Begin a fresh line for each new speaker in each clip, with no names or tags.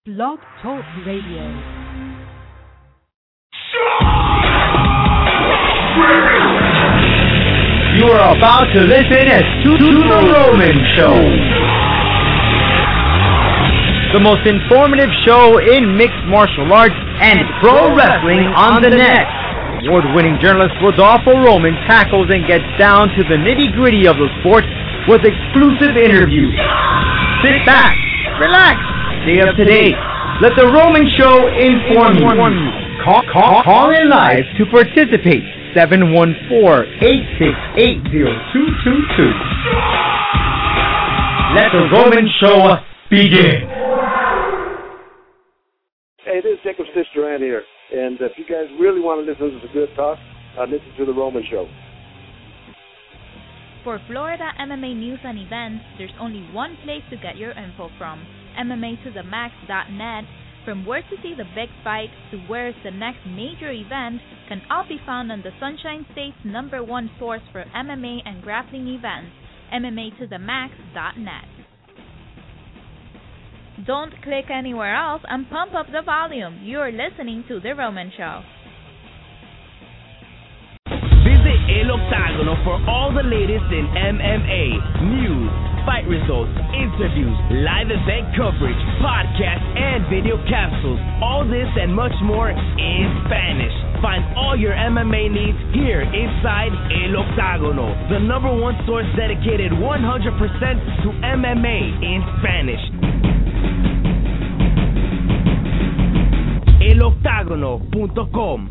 Blog Talk Radio.
You are about to listen to The Roman Show, the most informative show in mixed martial arts and pro wrestling on the net. Award-winning journalist Rodolfo Roman tackles and gets down to the nitty-gritty of the sport with exclusive interviews. Sit back, relax, stay up to date. Let The Roman Show inform you. Call in live to participate. 714-868-0222. Let The Roman Show begin.
Hey, this is Jacob Stitch Durant here. And if you guys really want to listen to some good talk, listen to The Roman Show.
For Florida MMA news and events, there's only one place to get your info from, MMAtothemax.net. From where to see the big fight to where's the next major event can all be found on the Sunshine State's #1 source for MMA and grappling events, MMAtothemax.net. Don't click anywhere else and pump up the volume. You're listening to The Roman Show.
Visit El Octagono for all the latest in MMA, news, fight results, interviews, live event coverage, podcasts, and video capsules. All this and much more in Spanish. Find all your MMA needs here inside El Octagono, the #1 source dedicated 100% to MMA in Spanish. eloctagono.com.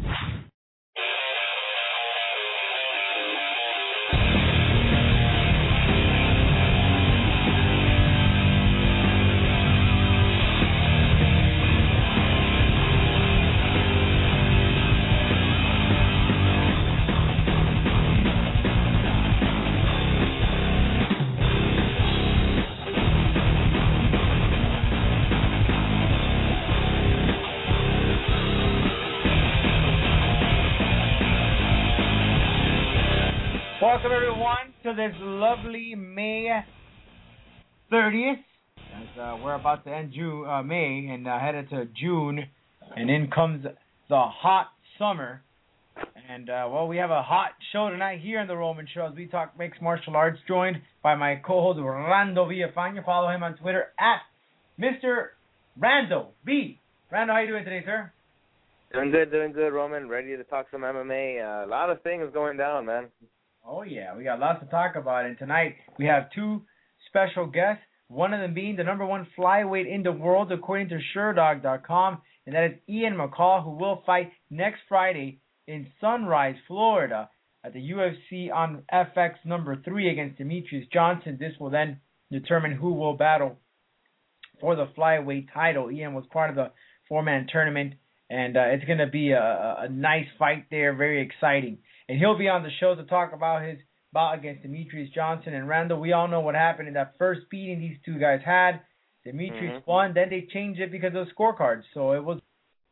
Welcome everyone to this lovely May 30th. As we're about to end May and headed to June, and in comes the hot summer. And we have a hot show tonight here on The Roman Show as we talk mixed martial arts, joined by my co-host Rando Villafana. Follow him on Twitter at Mr. Rando V. Rando, how you doing today, sir?
Doing good, Roman. Ready to talk some MMA. A lot of things going down, man.
Oh, yeah. We got lots to talk about. And tonight we have two special guests, one of them being the #1 flyweight in the world, according to SureDog.com, and that is Ian McCall, who will fight next Friday in Sunrise, Florida, at the UFC on FX #3 against Demetrius Johnson. This will then determine who will battle for the flyweight title. Ian was part of the four-man tournament, and it's going to be a nice fight there, very exciting. And he'll be on the show to talk about his bout against Demetrius Johnson. And Randall, we all know what happened in that first beating these two guys had. Demetrius won, then they changed it because of the scorecards. So it was...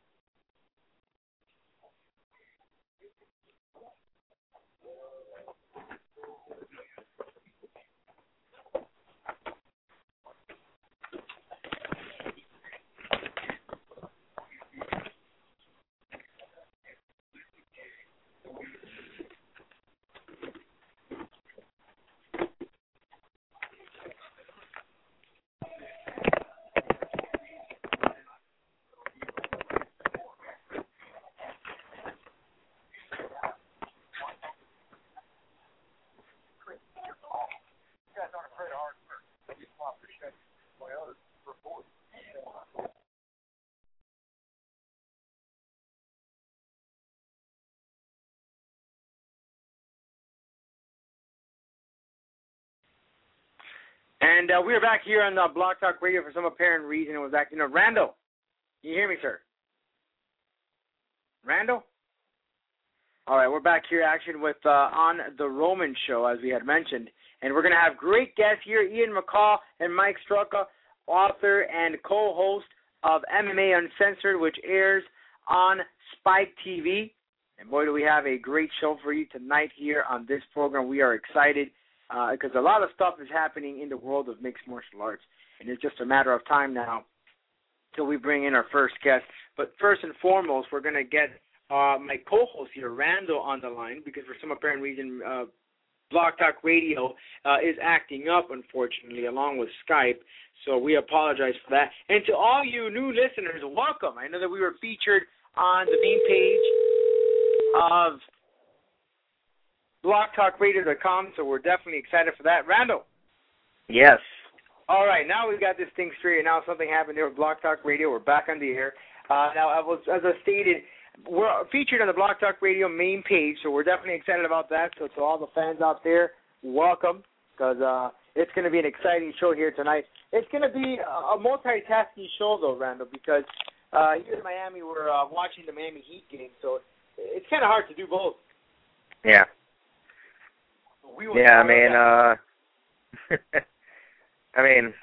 And we are back here on Blog Talk Radio for some apparent reason. It was acting up. Randall, can you hear me, sir? Randall? All right, we're back here action with on The Roman Show, as we had mentioned. And we're going to have great guests here, Ian McCall and Mike Straka, author and co-host of MMA Uncensored, which airs on Spike TV. And boy, do we have a great show for you tonight here on this program. We are excited because a lot of stuff is happening in the world of mixed martial arts, and it's just a matter of time now till we bring in our first guest. But first and foremost, we're going to get my co-host here, Randall, on the line because for some apparent reason, Blog Talk Radio is acting up, unfortunately, along with Skype. So we apologize for that. And to all you new listeners, welcome. I know that we were featured on the main page of blogtalkradio.com, so we're definitely excited for that. Randall.
Yes.
All right, now we got this thing straight. Now something happened there with Blog Talk Radio. We're back on the air. Now, as I stated, we're featured on the Blog Talk Radio main page, so we're definitely excited about that. So to all the fans out there, welcome, because it's going to be an exciting show here tonight. It's going to be a multitasking show, though, Randall, because here in Miami, we're watching the Miami Heat game, so it's kind of hard to do both.
Yeah. I mean,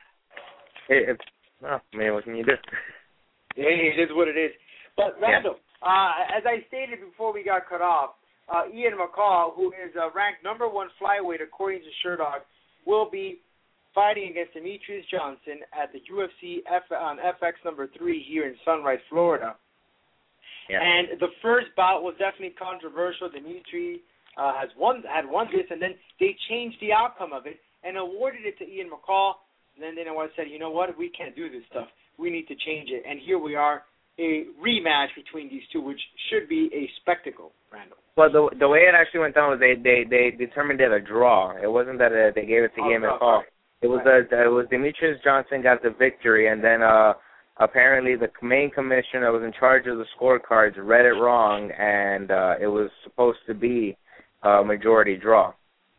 what can you do?
Hey, it is what it is. But, Randall, as I stated before we got cut off, Ian McCall, who is ranked number 1 flyweight according to Sherdog, will be fighting against Demetrius Johnson at the UFC on FX number 3 here in Sunrise, Florida. Yeah. And the first bout was definitely controversial. Demetrius had won this, and then they changed the outcome of it and awarded it to Ian McCall. And then Dana White said, you know what, we can't do this stuff. We need to change it. And here we are, a rematch between these two, which should be a spectacle, Randall.
Well, the way it actually went down was they determined it a draw. It wasn't that they gave it to Ian McCall. It was Demetrius Johnson got the victory, and then apparently the main commissioner that was in charge of the scorecards read it wrong, and it was supposed to be a majority draw.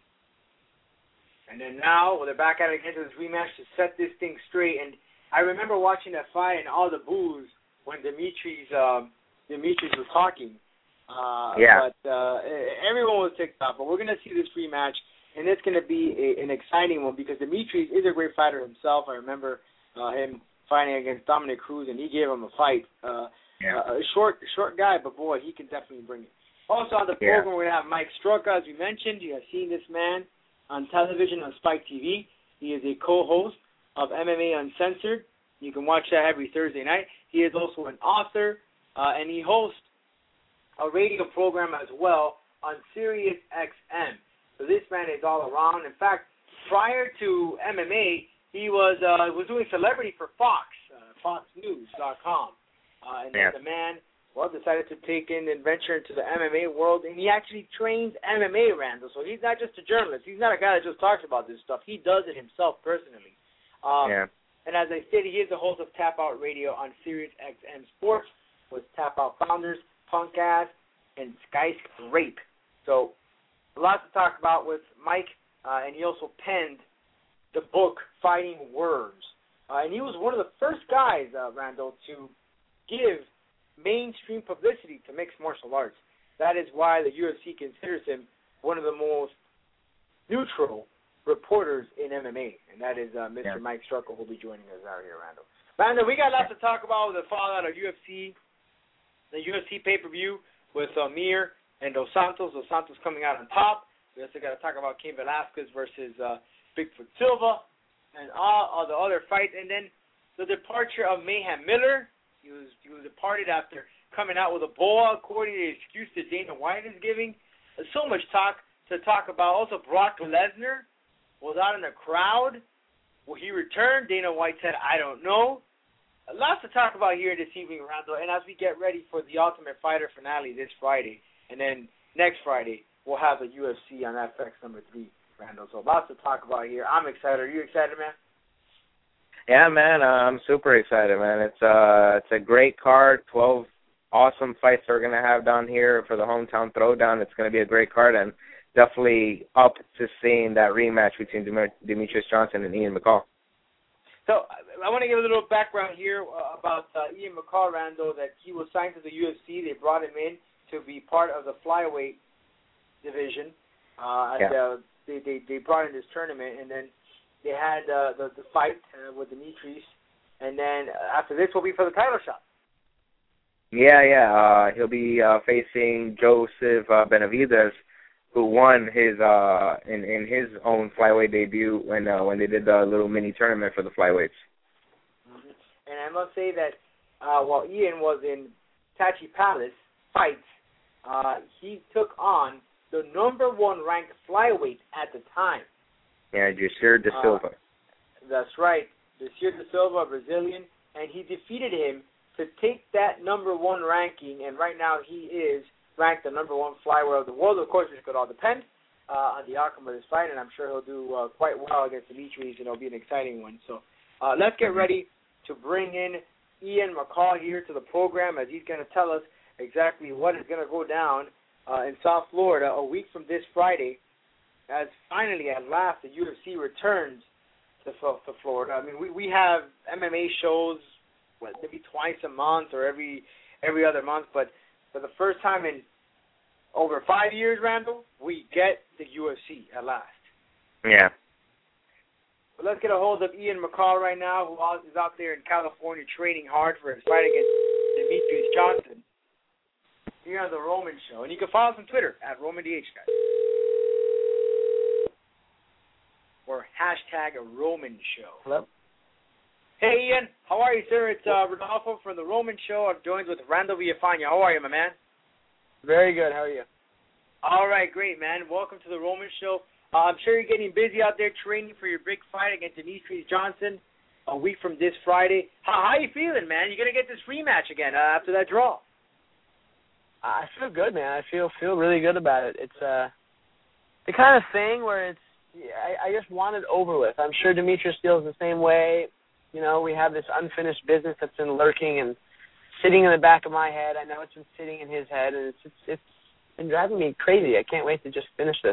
And then now they're back at it again to this rematch to set this thing straight. And I remember watching that fight and all the boos when Demetrius was talking. But everyone was ticked off. But we're going to see this rematch, and it's going to be an exciting one because Demetrius is a great fighter himself. I remember him fighting against Dominic Cruz, and he gave him a fight. A short guy, but boy, he can definitely bring it. Also on the program, we're going to have Mike Straka, as we mentioned. You have seen this man on television on Spike TV. He is a co-host of MMA Uncensored. You can watch that every Thursday night. He is also an author, and he hosts a radio program as well on Sirius XM. So this man is all around. In fact, prior to MMA, he was doing celebrity for Fox, FoxNews.com. And then the man decided to take in and venture into the MMA world, and he actually trains MMA, Randall. So he's not just a journalist. He's not a guy that just talks about this stuff. He does it himself personally. And as I stated, he is the host of Tap Out Radio on Sirius XM Sports with Tap Out founders, Punk Ass, and Skyscrape. So a lot to talk about with Mike, and he also penned the book Fighting Words. And he was one of the first guys, Randall, to give mainstream publicity to mixed martial arts. That is why the UFC considers him one of the most neutral reporters in MMA, and that is Mr. Mike Straka, who will be joining us out here, Randall. Randall, we got lots to talk about with the fallout of UFC, the UFC pay-per-view with Mir and Dos Santos. Dos Santos coming out on top. We also got to talk about Cain Velasquez versus Bigfoot Silva and all the other fights, and then the departure of Mayhem Miller. He was departed after coming out with a boa, according to the excuse that Dana White is giving. There's so much to talk about. Also, Brock Lesnar was out in the crowd. Will he return? Dana White said, I don't know. Lots to talk about here this evening, Randall. And as we get ready for the Ultimate Fighter finale this Friday, and then next Friday, we'll have the UFC on FX number 3, Randall. So lots to talk about here. I'm excited. Are you excited, man?
Yeah, man, I'm super excited, man. It's a great card, 12 awesome fights we're going to have down here for the Hometown Throwdown. It's going to be a great card, and definitely up to seeing that rematch between Demetrius Johnson and Ian McCall.
So I want to give a little background here about Ian McCall, Randall, that he was signed to the UFC. They brought him in to be part of the flyweight division. They brought in this tournament, and then they had the fight with Demetrius, and then after this will be for the title shot.
He'll be facing Joseph Benavidez, who won his in his own flyweight debut when they did the little mini tournament for the flyweights.
Mm-hmm. and I must say that while Ian was in Tachi Palace fights, he took on the number 1 ranked flyweight at the time.
Yeah, Jusir da Silva.
That's right, Jusir da Silva, Brazilian, and he defeated him to take that number 1 ranking, and right now he is ranked the number 1 flyweight of the world. Of course, it could all depend on the outcome of this fight, and I'm sure he'll do quite well against Demetrius, and it'll be an exciting one. So let's get ready to bring in Ian McCall here to the program, as he's going to tell us exactly what is going to go down in South Florida a week from this Friday, as finally, at last, the UFC returns to Florida. I mean, we have MMA shows maybe twice a month or every other month, but for the first time in over 5 years, Randall, we get the UFC at last.
Yeah.
But let's get a hold of Ian McCall right now, who is out there in California training hard for his fight against Demetrius Johnson here on The Roman Show. And you can follow us on Twitter at RomanDH, guys. Or hashtag Roman Show.
Hello?
Hey, Ian. How are you, sir? It's Rodolfo from The Roman Show. I'm joined with Randall Villafana. How are you, my man?
Very good. How are you?
All right, great, man. Welcome to The Roman Show. I'm sure you're getting busy out there training for your big fight against Demetrius Johnson a week from this Friday. How you feeling, man? You're going to get this rematch again after that draw.
I feel good, man. I feel really good about it. It's the kind of thing where I just want it over with. I'm sure Demetrius feels the same way. You know, we have this unfinished business that's been lurking and sitting in the back of my head. I know it's been sitting in his head, and it's been driving me crazy. I can't wait to just finish this.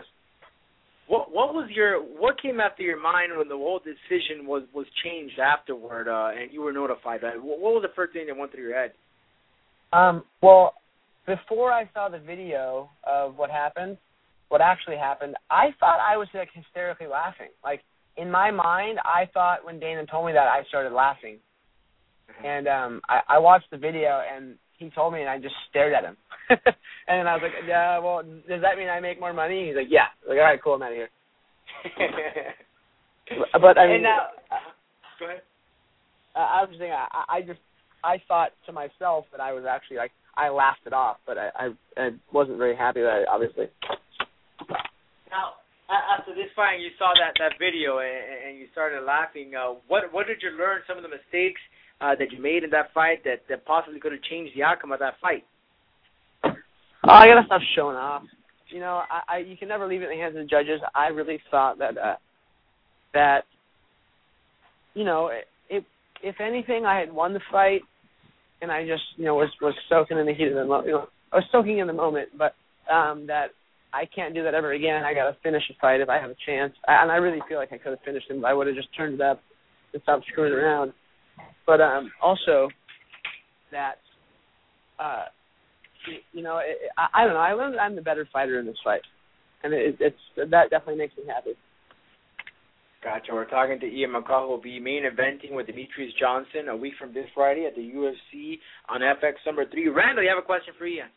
What came after your mind when the whole decision was changed afterward, and you were notified that? What was the first thing that went through your head?
Well, before I saw the video of what actually happened, I thought I was like hysterically laughing. Like in my mind, I thought when Dana told me that, I started laughing. And I watched the video, and he told me, and I just stared at him. And then I was like, yeah, well, does that mean I make more money? He's like, yeah. I was like, all right, cool, I'm out of here. But I mean,
go ahead.
I was just saying, I thought to myself that I was actually like, I laughed it off, but I wasn't very happy with it, obviously.
Now, after this fight, you saw that video and you started laughing. What did you learn? Some of the mistakes that you made in that fight that possibly could have changed the outcome of that fight?
I gotta stop showing off. You know, you can never leave it in the hands of the judges. I really thought that you know, if anything, I had won the fight, and I just, you know, was soaking in the heat of the moment. You know, I was soaking in the moment, but that I can't do that ever again. I got to finish a fight if I have a chance. And I really feel like I could have finished him, but I would have just turned it up and stopped screwing around. But also that, you know, I don't know. I learned that I'm the better fighter in this fight, and that definitely makes me happy.
Gotcha. We're talking to Ian McCall, who will be main eventing with Demetrius Johnson a week from this Friday at the UFC on FX number 3. Randall, you have a question for Ian?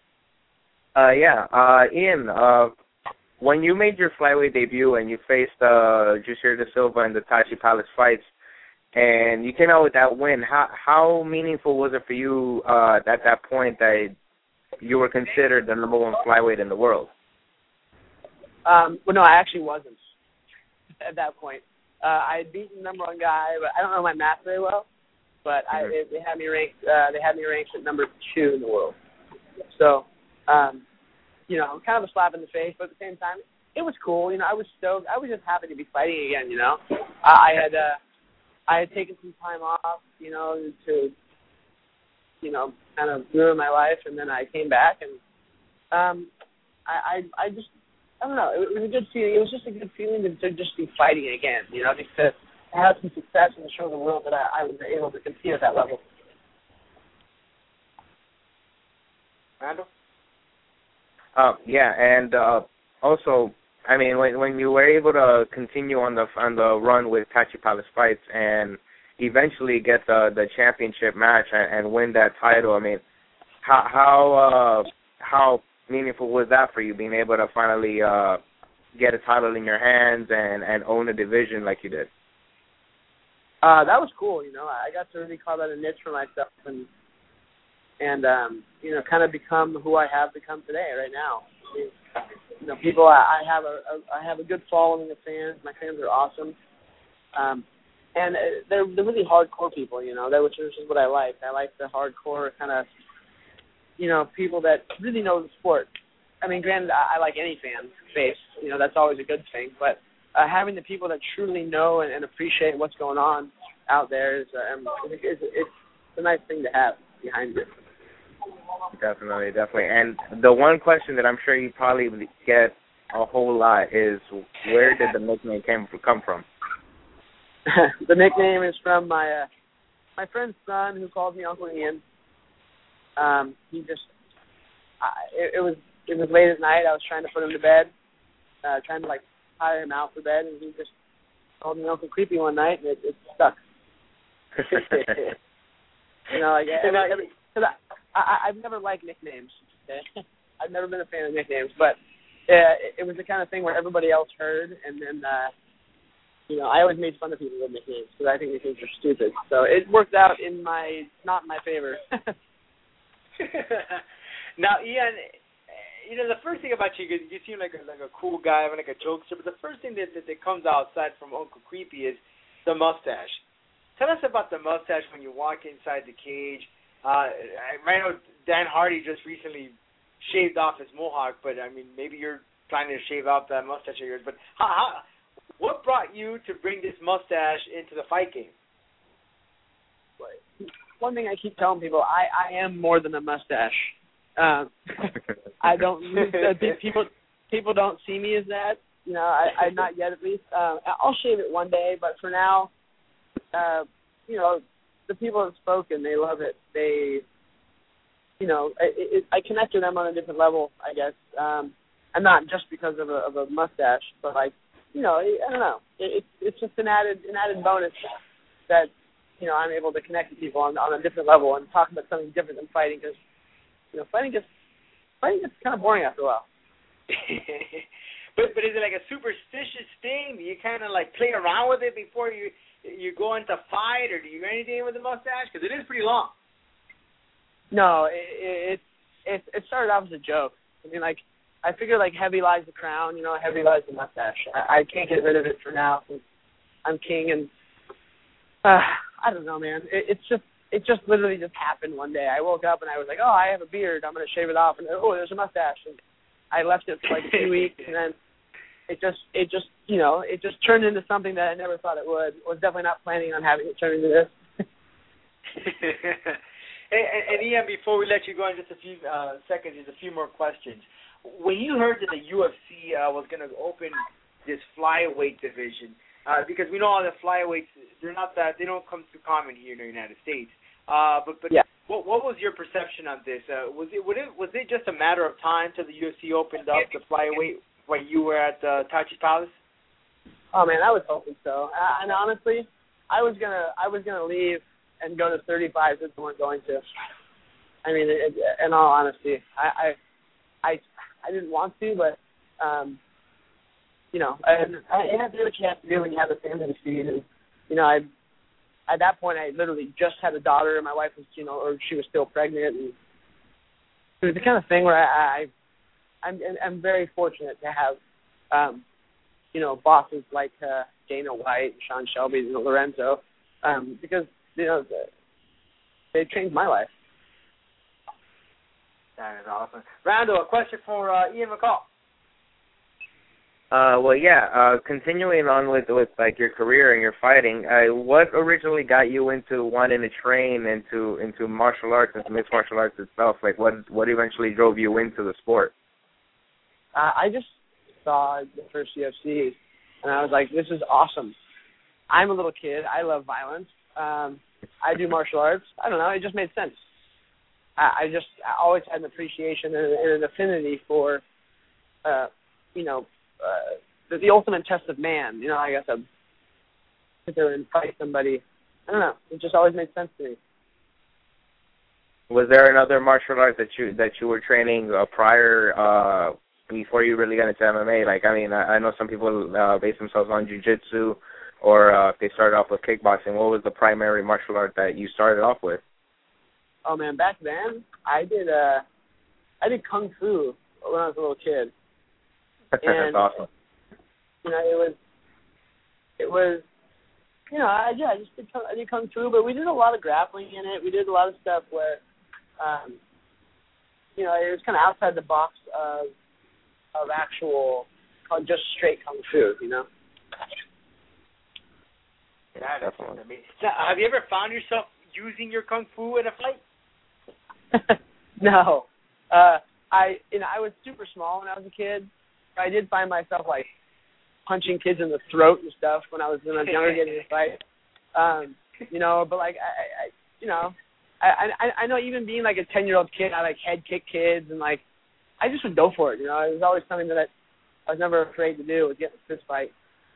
Ian, when you made your flyweight debut and you faced Jusir da Silva in the Tachi Palace fights, and you came out with that win, how meaningful was it for you at that point that you were considered the number 1 flyweight in the world?
Well, no, I actually wasn't at that point. I had beaten the number 1 guy, but I don't know my math very well. But they had me ranked. They had me ranked at number 2 in the world. So, you know, kind of a slap in the face, but at the same time, it was cool. You know, I was stoked. I was just happy to be fighting again. You know, I had taken some time off. You know, to, you know, kind of ruin my life, and then I came back, and I just. I don't know. It was a good feeling. It was just a good feeling to just be fighting again, you know, just to have some success and to show the world that I was able to compete at that level.
Randall?
Yeah, and also, I mean, when you were able to continue on the run with Tachi Palace fights and eventually get the championship match and win that title, I mean, how meaningful was that for you, being able to finally get a title in your hands and own a division like you did?
That was cool. I got to really carve out a niche for myself and kind of become who I have become today, right now. People, I have a good following of fans. My fans are awesome, and they're really hardcore people. Which is what I like. I like the hardcore kind of, people that really know the sport. I mean, granted, I like any fan base. That's always a good thing. But having the people that truly know and appreciate what's going on out there is it's a nice thing to have behind it.
Definitely. And the one question that I'm sure you probably get a whole lot is, where did the nickname come from?
The nickname is from my friend's son, who called me Uncle Ian. It was late at night. I was trying to put him to bed, trying to tire him out for bed, and he just called me Uncle Creepy one night, and it stuck. I've never liked nicknames. Okay? I've never been a fan of nicknames, but it was the kind of thing where everybody else heard, and then I always made fun of people with nicknames because I think nicknames are stupid. So it worked out not in my favor.
Now, Ian, the first thing about you seem like a cool guy, like a jokester, but the first thing that comes outside from Uncle Creepy is the mustache. Tell us about the mustache when you walk inside the cage. I know Dan Hardy just recently shaved off his mohawk, but I mean, maybe you're planning to shave out that mustache of yours. But what brought you to bring this mustache into the fight game?
One thing I keep telling people, I am more than a mustache. I don't people don't see me as that. I not yet at least. I'll shave it one day, but for now, the people have spoken. They love it. They, I connect to them on a different level, I guess. And not just because of a mustache, but I don't know. It's just an added bonus that I'm able to connect to people on a different level and talk about something different than fighting, because fighting gets kind of boring after a while.
But is it like a superstitious thing? Do you kind of play around with it before you go into fight, or do you do anything with the mustache? Because it is pretty long.
No, it started off as a joke. I mean, I figure heavy lies the crown, heavy lies the mustache. I can't get rid of it for now since I'm king, and I don't know, man. It just literally just happened one day. I woke up and I was like, oh, I have a beard. I'm going to shave it off. And oh, there's a mustache. And I left it for a few weeks, and then it just turned into something that I never thought it would. I was definitely not planning on having it turn into this.
and Ian, before we let you go in just a few seconds, just a few more questions. When you heard that the UFC was going to open this flyweight division, because we know all the flyweights, they don't come too common here in the United States. But yeah. What was your perception on this? Was it just a matter of time till the UFC opened up the flyweight when you were at Tachi Palace?
Oh man, I was hoping so. And honestly, I was gonna leave and go to 35 if they weren't going to. I mean, in all honesty, I didn't want to, but it has to do what you have to do when you have a family to feed. And at that point, I literally just had a daughter, and my wife was, or she was still pregnant, and it was the kind of thing where I'm very fortunate to have, bosses like Dana White, Sean Shelby, Lorenzo, because they changed my life.
That is awesome. Rando, a question for Ian McCall.
Continuing on with your career and your fighting, what originally got you into wanting to train into martial arts, into mixed martial arts itself? What eventually drove you into the sport?
I just saw the first UFC, and I was like, this is awesome. I'm a little kid. I love violence. I do martial arts. I don't know. It just made sense. I always had an appreciation and an affinity for, the ultimate test of man. I got to sit there and fight somebody. I don't know. It just always made sense to me.
Was there another martial art that you were training prior, before you really got into MMA? I know some people base themselves on jiu-jitsu, or if they started off with kickboxing, what was the primary martial art that you started off with?
Oh man, back then I did kung fu when I was a little kid.
That's awesome.
You know, it was. You know, I did kung fu, but we did a lot of grappling in it. We did a lot of stuff where, you know, it was kind of outside the box of actual, just straight kung fu. You know.
That is amazing. So, have you ever found yourself using your kung fu in a fight?
No, I was super small when I was a kid. I did find myself like punching kids in the throat and stuff when I was younger, getting in a fight. You know, but like I know even being like a 10-year-old kid, I like head kick kids and like I just would go for it. You know, it was always something that I was never afraid to do, was get in a fist fight.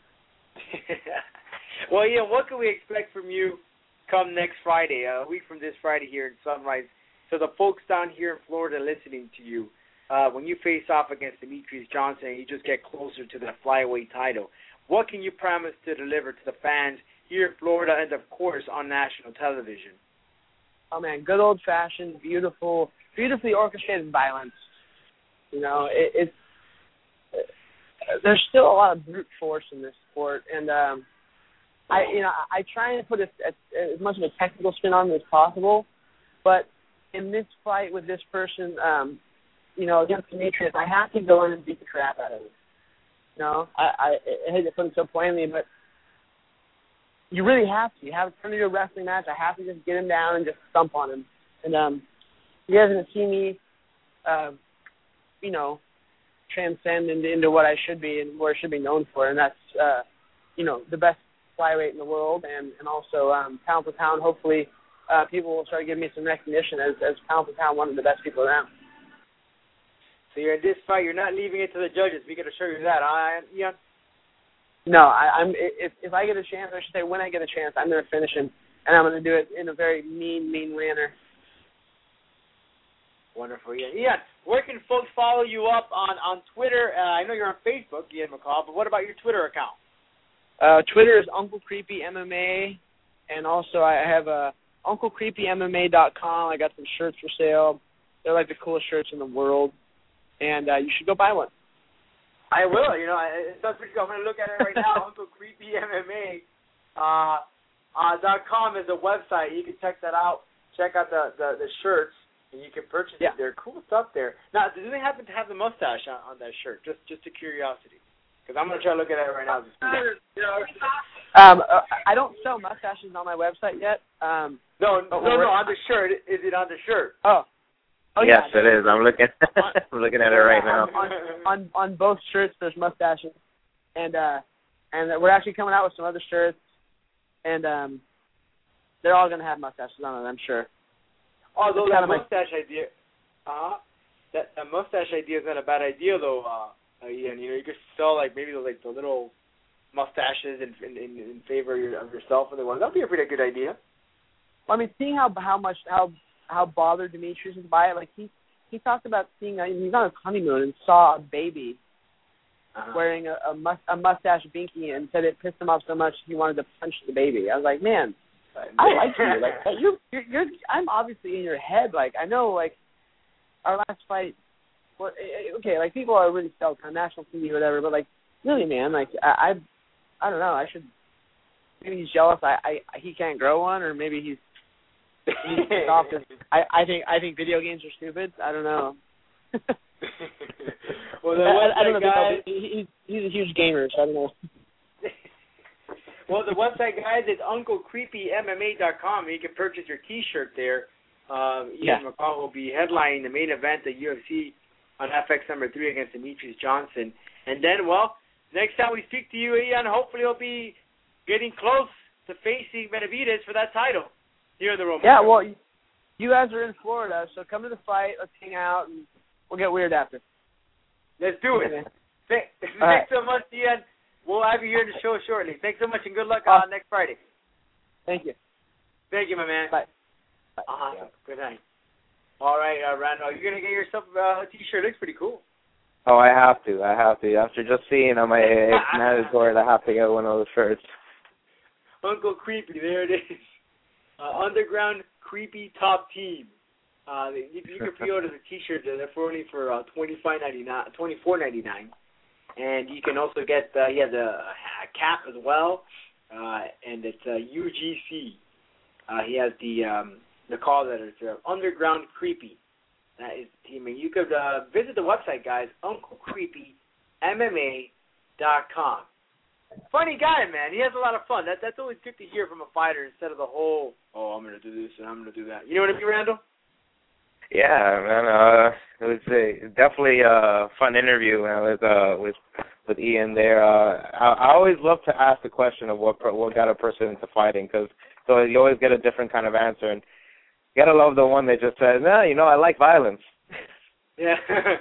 Well, Ian, what can we expect from you come next Friday, a week from this Friday here in Sunrise? So the folks down here in Florida listening to you, when you face off against Demetrius Johnson and you just get closer to the flyweight title, what can you promise to deliver to the fans here in Florida and, of course, on national television?
Oh, man, good old-fashioned, beautifully orchestrated violence. You know, there's still a lot of brute force in this sport, and I try and put as much of a technical spin on it as possible, but in this fight with this person, you know, against Demetrius, I have to go in and beat the crap out of him. You know, I hate to put it so plainly, but you really have to. You have to turn into a wrestling match. I have to just get him down and just stomp on him. And you guys are going to see me, you know, transcend into what I should be and what I should be known for, and that's, you know, the best flyweight in the world, and also pound for pound, hopefully people will start giving me some recognition as pound for pound one of the best people around.
So you're in this fight, you're not leaving it to the judges. We got to show you that, Ian?
No, I'm. If I get a chance, I should say when I get a chance, I'm going to finish him, and I'm going to do it in a very mean manner.
Wonderful, Ian. Ian, where can folks follow you up on Twitter? I know you're on Facebook, Ian McCall, but what about your Twitter account?
Twitter is Uncle Creepy MMA, and also I have UncleCreepyMMA.com. I got some shirts for sale. They're like the coolest shirts in the world, and you should go buy one.
I will. You know, it sounds pretty cool. I'm going to look at it right now. UncleCreepyMMA.com is a website. You can check that out. Check out the shirts, and you can purchase it. They're cool stuff there. Now, do they happen to have the mustache on that shirt? Just a curiosity. Because I'm going to try to look at it right now.
I don't sell mustaches on my website yet.
No, on the shirt. Is it on the shirt?
Oh
yes, yeah, it is. I'm looking. I'm looking at it right now.
On both shirts, there's mustaches, and we're actually coming out with some other shirts, and they're all going to have mustaches on it, I'm sure.
Although that mustache idea, that mustache idea is not a bad idea though. Ian, you know, you could sell like maybe the little mustaches in favor of yourself and the one. That'd be a pretty good idea.
Well, I mean, seeing how bothered Demetrius is by it, like he talked about seeing he's on his honeymoon and saw a baby wearing a mustache binky and said it pissed him off so much he wanted to punch the baby. I was like, man, I like you. Like you're I'm obviously in your head. Like I know, like our last fight. Well, okay, like people are really stoked on national TV or whatever, but like really, man, like I don't know. I should. Maybe he's jealous. He can't grow one, or maybe he's pissed off. I think video games are stupid. I don't know.
Well,
I don't know. Guys, he's a huge gamer, so I don't know.
Well, the website, guys, is UncleCreepyMMA.com. You can purchase your T-shirt there. Ian McCall will be headlining the main event at UFC on FX number 3 against Demetrius Johnson. And then, well, next time we speak to you, Ian, hopefully you'll be getting close to facing Benavidez for that title here in the Roman.
Yeah, well, you guys are in Florida, so come to the fight. Let's hang out, and we'll get weird after.
Let's do it. Thanks so much, Ian. We'll have you here in the show shortly. Thanks so much, and good luck on next Friday.
Thank you.
Thank you, my man.
Bye.
Awesome. Good night. All right, Randall, you're going to get yourself a T-shirt. Looks pretty cool.
Oh, I have to. After just seeing him, it's mandatory to have to get one of those shirts.
Uncle Creepy, there it is. Underground Creepy Top Team. You can pre-order the T-shirt. They're only for $24.99, and you can also get he has a cap as well, and it's UGC. He has the call letters Underground Creepy. That is the team. And you could visit the website, guys, UncleCreepyMMA.com. Funny guy, man. He has a lot of fun. That's always good to hear from a fighter instead of the whole, I'm going to do this and I'm going to do that. You know what I mean, Randall?
Yeah, man. It was definitely a fun interview, man, with Ian there. I always love to ask the question of what got a person into fighting, because so you always get a different kind of answer, and you gotta love the one that just says, "No, I like violence."
Yeah.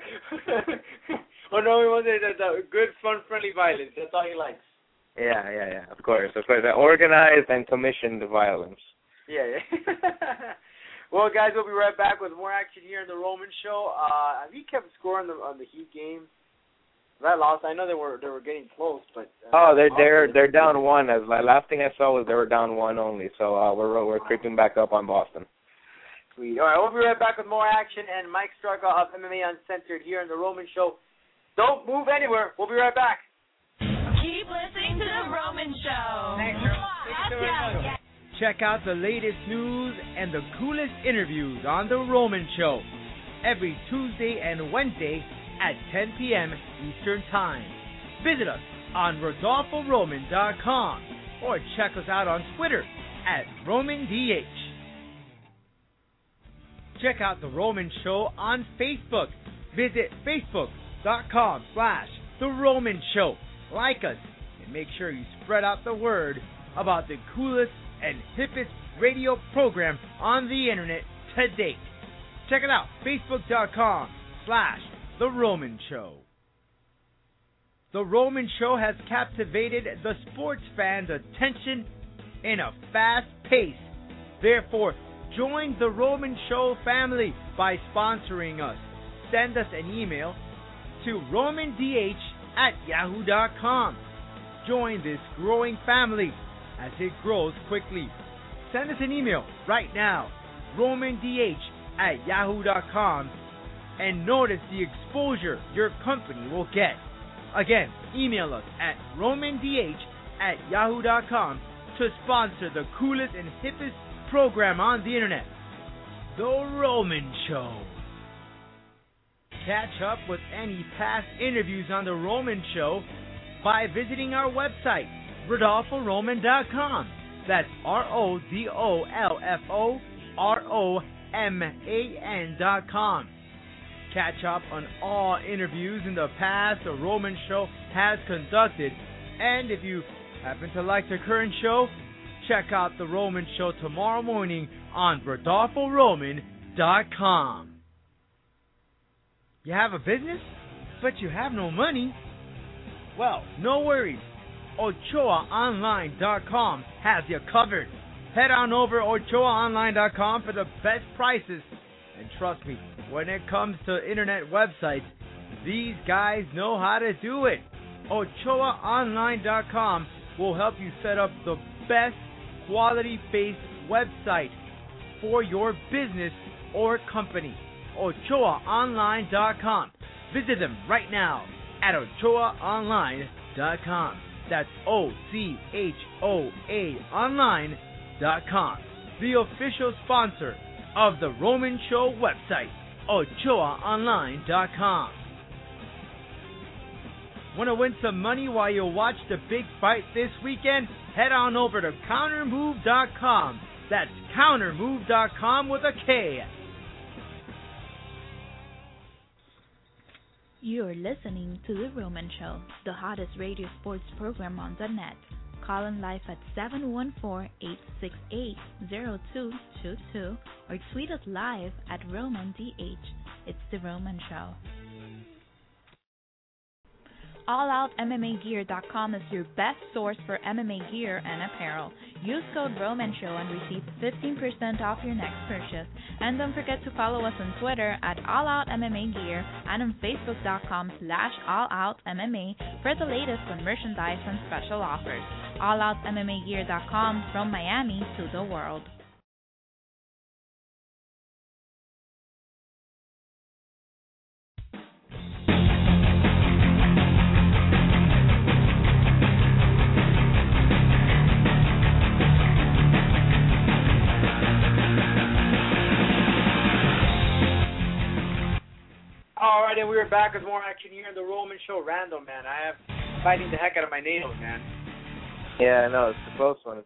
Oh no, he wanted that good, fun, friendly violence. That's all he likes.
Yeah. Of course. That organized and commissioned violence.
Yeah. Well, guys, we'll be right back with more action here in the Roman Show. Have you kept score on the Heat game? That lost. I know they were getting close, but
they're down one. As last thing I saw was they were down one only. So we're creeping back up on Boston.
Sweet. All right, we'll be right back with more action and Mike Straka of MMA Uncensored here in the Roman Show. Don't move anywhere. We'll be right back.
Keep listening to the Roman Show.
Check out the latest news and the coolest interviews on The Roman Show every Tuesday and Wednesday at 10 p.m. Eastern Time. Visit us on RodolfoRoman.com or check us out on Twitter at RomanDH. Check out The Roman Show on Facebook. Visit Facebook.com/The Roman Show. Like us and make sure you spread out the word about the coolest and hippest radio program on the internet to date. Check it out, Facebook.com/The Roman Show. The Roman Show has captivated the sports fans' attention in a fast pace. Therefore, join the Roman Show family by sponsoring us. Send us an email to RomanDH@yahoo.com. Join this growing family as it grows quickly. Send us an email right now, RomanDH@yahoo.com, and notice the exposure your company will get. Again, email us at RomanDH@yahoo.com to sponsor the coolest and hippest program on the internet, The Roman Show. Catch up with any past interviews on The Roman Show by visiting our website, RodolfoRoman.com. That's RodolfoRoman.com. Catch up on all interviews in the past The Roman Show has conducted. And if you happen to like the current show, check out The Roman Show tomorrow morning on RodolfoRoman.com. You have a business, but you have no money? Well, no worries. OchoaOnline.com has you covered. Head on over to OchoaOnline.com for the best prices. And trust me, when it comes to internet websites, these guys know how to do it. OchoaOnline.com will help you set up the best quality-based website for your business or company. OchoaOnline.com. Visit them right now at OchoaOnline.com. That's OCHOA Online.com. The official sponsor of the Roman Show website, OchoaOnline.com. Want to win some money while you watch the big fight this weekend? Head on over to CounterMove.com. That's CounterMove.com with a K.
You're listening to The Roman Show, the hottest radio sports program on the net. Call in live at 714-868-0222 or tweet us live at RomanDH. It's The Roman Show. AllOutMMAgear.com is your best source for MMA gear and apparel. Use code ROMANSHOW and receive 15% off your next purchase. And don't forget to follow us on Twitter at AllOutMMAgear and on Facebook.com/AllOutMMA for the latest on merchandise and special offers. AllOutMMAgear.com, from Miami to the world.
All right, and we are back with more action here in the Roman Show. Randall, man, I am fighting the heck out of my nails, man.
Yeah, I know. It's a close one.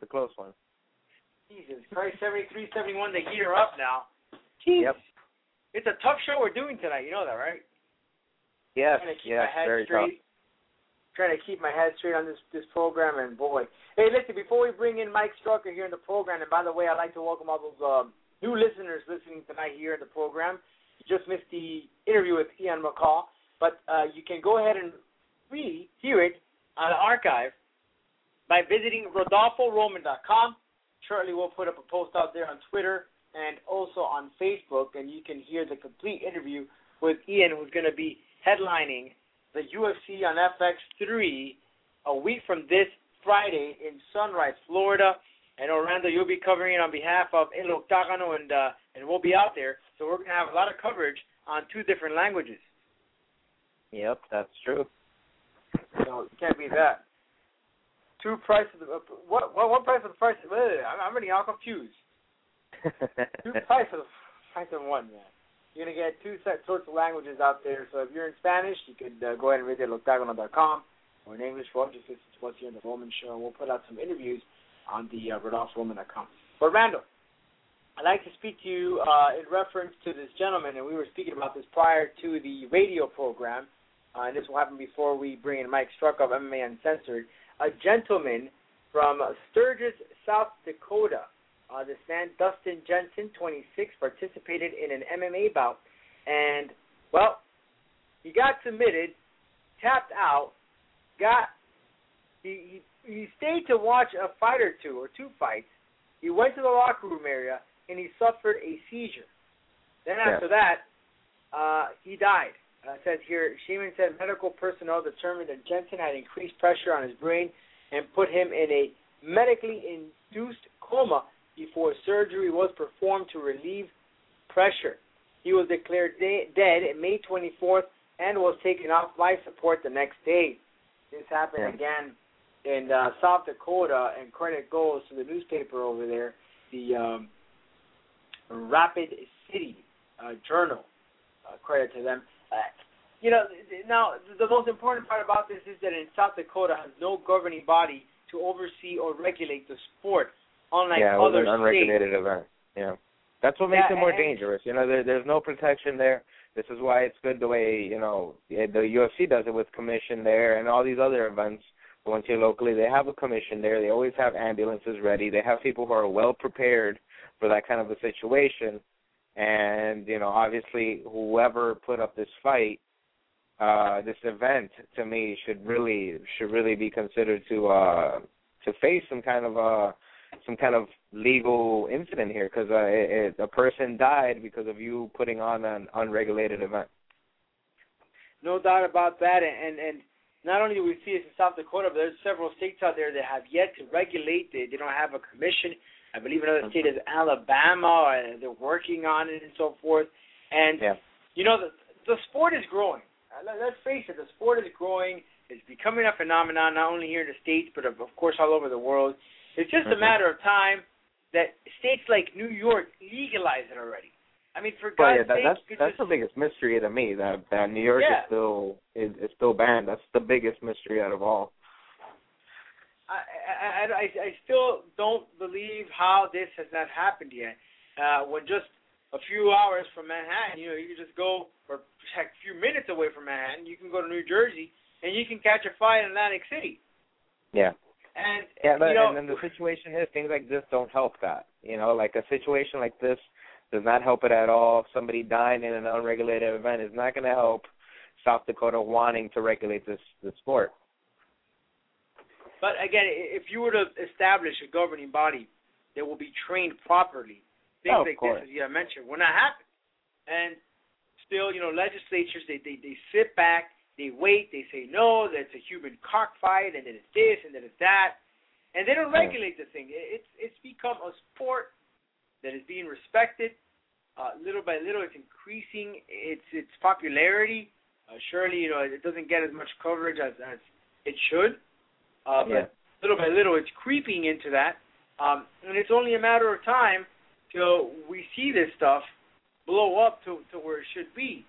Jesus Christ, 73-71, the heater up now. Jeez.
Yep.
It's a tough show we're doing tonight. You know that, right?
Yes,
Trying to keep
yes,
my head
very
straight. Trying to keep my head straight on this program, and boy. Hey, listen, before we bring in Mike Strucker here in the program, and by the way, I'd like to welcome all those new listeners listening tonight here in the program. You just missed the interview with Ian McCall, but you can go ahead and hear it on the archive by visiting RodolfoRoman.com. Shortly, we'll put up a post out there on Twitter and also on Facebook, and you can hear the complete interview with Ian, who's going to be headlining the UFC on FX3 a week from this Friday in Sunrise, Florida. And Orlando, you'll be covering it on behalf of El Octagano, and we'll be out there. So we're going to have a lot of coverage on 2 different languages.
Yep, that's true.
So you can't beat that. 2 prices. What price of the price? I'm already all confused. 2 prices of the price of 1, man. You're going to get 2 sorts of languages out there. So if you're in Spanish, you could go ahead and visit eloctagono.com, or in English, for just listen to us here in the Roman Show. We'll put out some interviews on the RodolfoRoman.com. But Randall, I'd like to speak to you in reference to this gentleman, and we were speaking about this prior to the radio program, and this will happen before we bring in Mike Struck of MMA Uncensored. A gentleman from Sturgis, South Dakota. This man, Dustin Jensen, 26, participated in an MMA bout, and, well, he got submitted, tapped out, he stayed to watch a fight or 2 fights. He went to the locker room area, and he suffered a seizure. Then after that, he died. It says here, Sheeman said medical personnel determined that Jensen had increased pressure on his brain and put him in a medically induced coma before surgery was performed to relieve pressure. He was declared dead on May 24th and was taken off life support the next day. This happened again in South Dakota, and credit goes to the newspaper over there, the Rapid City Journal. Credit to them. Now, the most important part about this is that in South Dakota has no governing body to oversee or regulate the sport, unlike other
states. An unregulated event. Yeah, that's what makes it more dangerous. There's no protection there. This is why it's good the way the UFC does it with commission there, and all these other events. Once you're locally, they have a commission there. They always have ambulances ready. They have people who are well prepared for that kind of a situation. And obviously, whoever put up this fight, this event, to me, should really be considered to face some kind of legal incident here, because a person died because of you putting on an unregulated event.
No doubt about that, and not only do we see this in South Dakota, but there's several states out there that have yet to regulate. They don't have a commission. I believe another state is Alabama. They're working on it and so forth. And, the sport is growing. Let's face it, the sport is growing. It's becoming a phenomenon, not only here in the States, but, of course, all over the world. It's just a matter of time that states like New York legalize it already. I mean, for God's sake,
that's the biggest mystery to me, that New York is still banned. That's the biggest mystery out of all.
I still don't believe how this has not happened yet. When just a few hours from Manhattan, you can just go, or a few minutes away from Manhattan, you can go to New Jersey, and you can catch a fight in Atlantic City.
Yeah.
And
then the situation is, things like this don't help that. Like a situation like this does not help it at all. Somebody dying in an unregulated event is not going to help South Dakota wanting to regulate the sport.
But again, if you were to establish a governing body that will be trained properly, things like this, as you have mentioned, will not happen. And still, legislatures, they sit back, they wait, they say no, that it's a human cockfight, and then it's this, and then it's that, and they don't regulate the thing. It's become a sport that is being respected. Little by little, it's increasing its popularity. Surely, it doesn't get as much coverage as it should. But little by little, it's creeping into that. And it's only a matter of time till we see this stuff blow up to where it should be.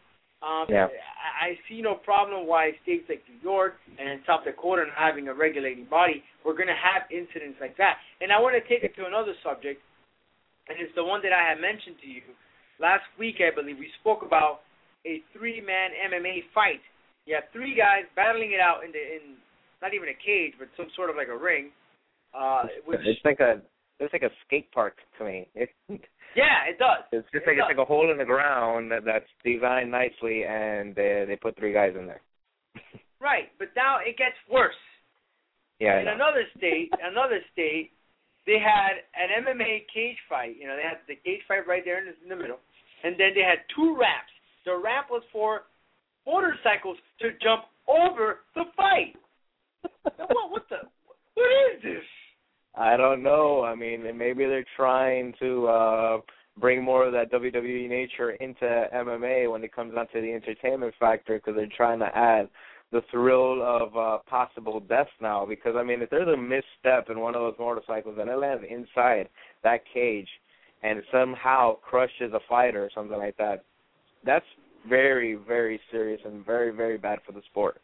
I see no problem why states like New York and South Dakota not having a regulating body, we're going to have incidents like that. And I want to take it to another subject, and it's the one that I had mentioned to you. Last week, I believe, we spoke about a 3-man MMA fight. You have 3 guys battling it out in not even a cage, but some sort of like a ring.
It's like a skate park to me.
Yeah, it does.
It's just it's like a hole in the ground that's designed nicely, and they put 3 guys in there.
Right, but now it gets worse.
Yeah.
In another state, they had an MMA cage fight. They had the cage fight right there in the middle, and then they had 2 ramps. The ramp was for motorcycles to jump over the fight. What is this?
I don't know. I mean, maybe they're trying to bring more of that WWE nature into MMA when it comes down to the entertainment factor, because they're trying to add the thrill of possible death now. Because, I mean, if there's a misstep in one of those motorcycles and it lands inside that cage and somehow crushes a fighter or something like that, that's very, very serious and very, very bad for the sport.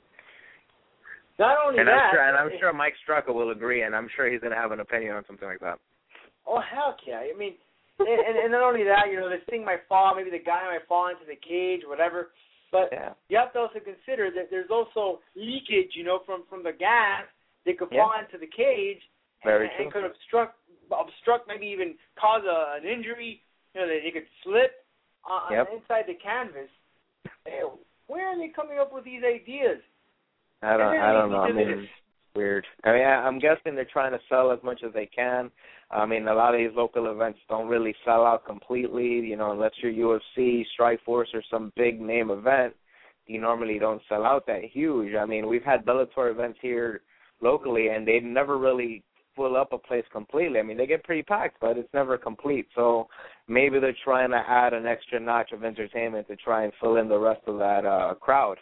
Not only
and
that,
I'm sure Mike Straka will agree, and I'm sure he's going to have an opinion on something like that.
Oh, heck yeah. I mean, and not only that, this thing might fall, maybe the guy might fall into the cage, whatever. But you have to also consider that there's also leakage, from the gas that could fall into the cage and could obstruct, maybe even cause an injury. That it could slip inside the canvas. Where are they coming up with these ideas?
I don't know. I mean, it's weird. I mean, I'm guessing they're trying to sell as much as they can. I mean, a lot of these local events don't really sell out completely, unless you're UFC, Strikeforce, or some big name event. You normally don't sell out that huge. I mean, we've had Bellator events here locally, and they never really fill up a place completely. I mean, they get pretty packed, but it's never complete. So maybe they're trying to add an extra notch of entertainment to try and fill in the rest of that crowd.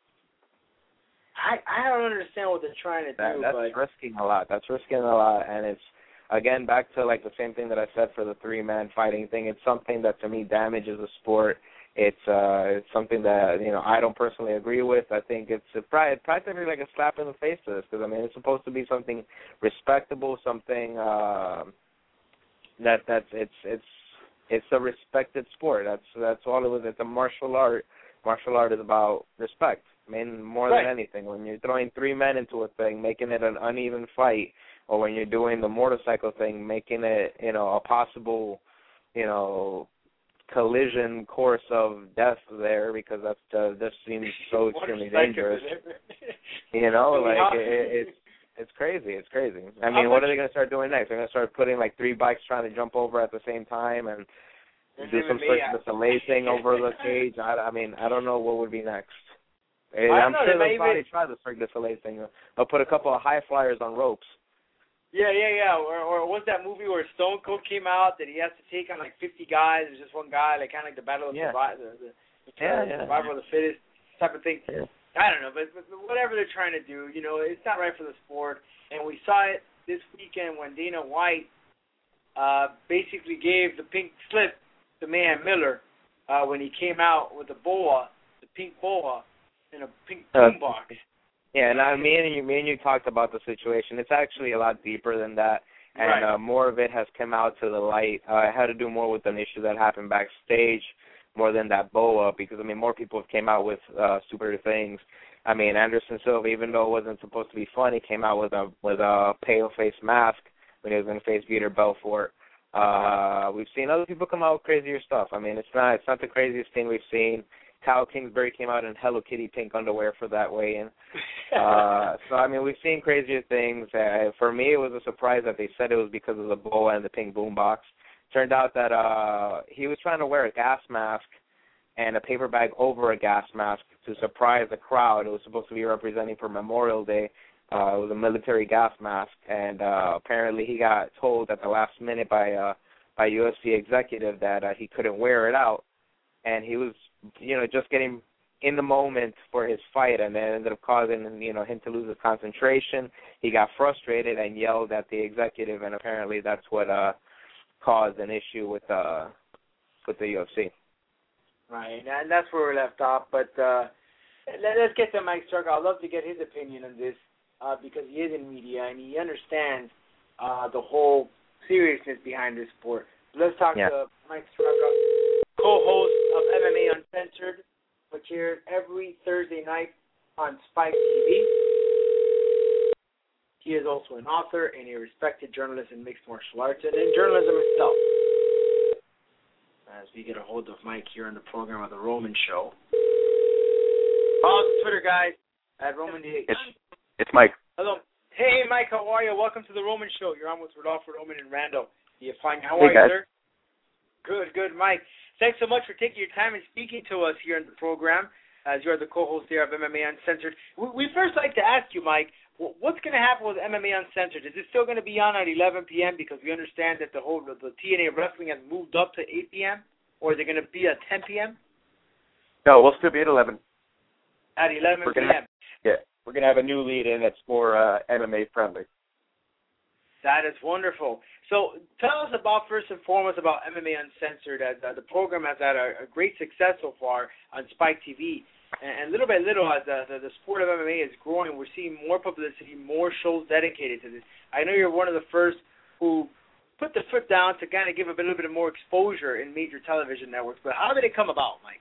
I don't understand what they're trying to do.
That's risking a lot. And it's, again, back to like the same thing that I said for the 3-man fighting thing. It's something that to me damages the sport. It's something that I don't personally agree with. I think it's practically like a slap in the face to this, because I mean it's supposed to be something respectable, something it's a respected sport. That's all it was. It's a martial art. Martial art is about respect. I mean, more than anything, when you're throwing 3 men into a thing, making it an uneven fight, or when you're doing the motorcycle thing, making it, a possible, collision course of death there, because that seems so extremely dangerous. It's crazy. It's crazy. I mean, what are they going to start doing next? They're going to start putting like 3 bikes trying to jump over at the same time and do some sort of display thing over the cage. I mean, I don't know what would be next. I'm sure they'll probably try the Cirque du Soleil thing. They'll put a couple of high flyers on ropes.
Yeah. Or was that movie where Stone Cold came out that he has to take on like 50 guys? There's just one guy, like kind of like the battle of the survival of the fittest type of thing. Yeah. I don't know, but whatever they're trying to do, it's not right for the sport. And we saw it this weekend when Dana White basically gave the pink slip to Mayhem Miller when he came out with the pink boa. In a pink boombox.
Yeah, and me and you talked about the situation. It's actually a lot deeper than that, and more of it has come out to the light. It had to do more with an issue that happened backstage, more than that boa, because I mean, more people have came out with stupider things. I mean, Anderson Silva, even though it wasn't supposed to be fun, he came out with a pale face mask when he was going to face Vitor Belfort. We've seen other people come out with crazier stuff. I mean, it's not the craziest thing we've seen. Kyle Kingsbury came out in Hello Kitty pink underwear for that weigh-in. So, I mean, we've seen crazier things. For me, it was a surprise that they said it was because of the boa and the pink boombox. Turned out that he was trying to wear a gas mask and a paper bag over a gas mask to surprise the crowd. It was supposed to be representing for Memorial Day. It was a military gas mask, and apparently he got told at the last minute by UFC executive that he couldn't wear it out, and he was, just getting in the moment for his fight, and it ended up causing, him to lose his concentration. He got frustrated and yelled at the executive, and apparently that's what caused an issue with the UFC.
Right, and that's where we left off. But let's get to Mike Struggle. I'd love to get his opinion on this because he is in media and he understands the whole seriousness behind this sport. Let's talk to Mike Struggle, co-host of MMA Uncensored, which airs every Thursday night on Spike TV. He is also an author and a respected journalist in mixed martial arts and in journalism itself. As we get a hold of Mike here on the program of The Roman Show. Follow us on Twitter, guys, at RomanDH.
It's Mike.
Hello. Hey, Mike, how are you? Welcome to The Roman Show. You're on with Rodolfo Roman and Randall. You fine? How are you, sir? Good, Mike. Thanks so much for taking your time and speaking to us here on the program, as you're the co-host here of MMA Uncensored. We first like to ask you, Mike, what's going to happen with MMA Uncensored? Is it still going to be on at 11 p.m. because we understand that the TNA wrestling has moved up to 8 p.m.? Or is it going to be at 10 p.m.?
No, we'll still be at 11.
At 11 p.m.
We're going to have a new lead-in that's more MMA friendly.
That is wonderful. So tell us first and foremost about MMA Uncensored. As the program has had a great success so far on Spike TV. And little by little, as the sport of MMA is growing, we're seeing more publicity, more shows dedicated to this. I know you're one of the first who put the foot down to kind of give a little bit more exposure in major television networks. But how did it come about, Mike?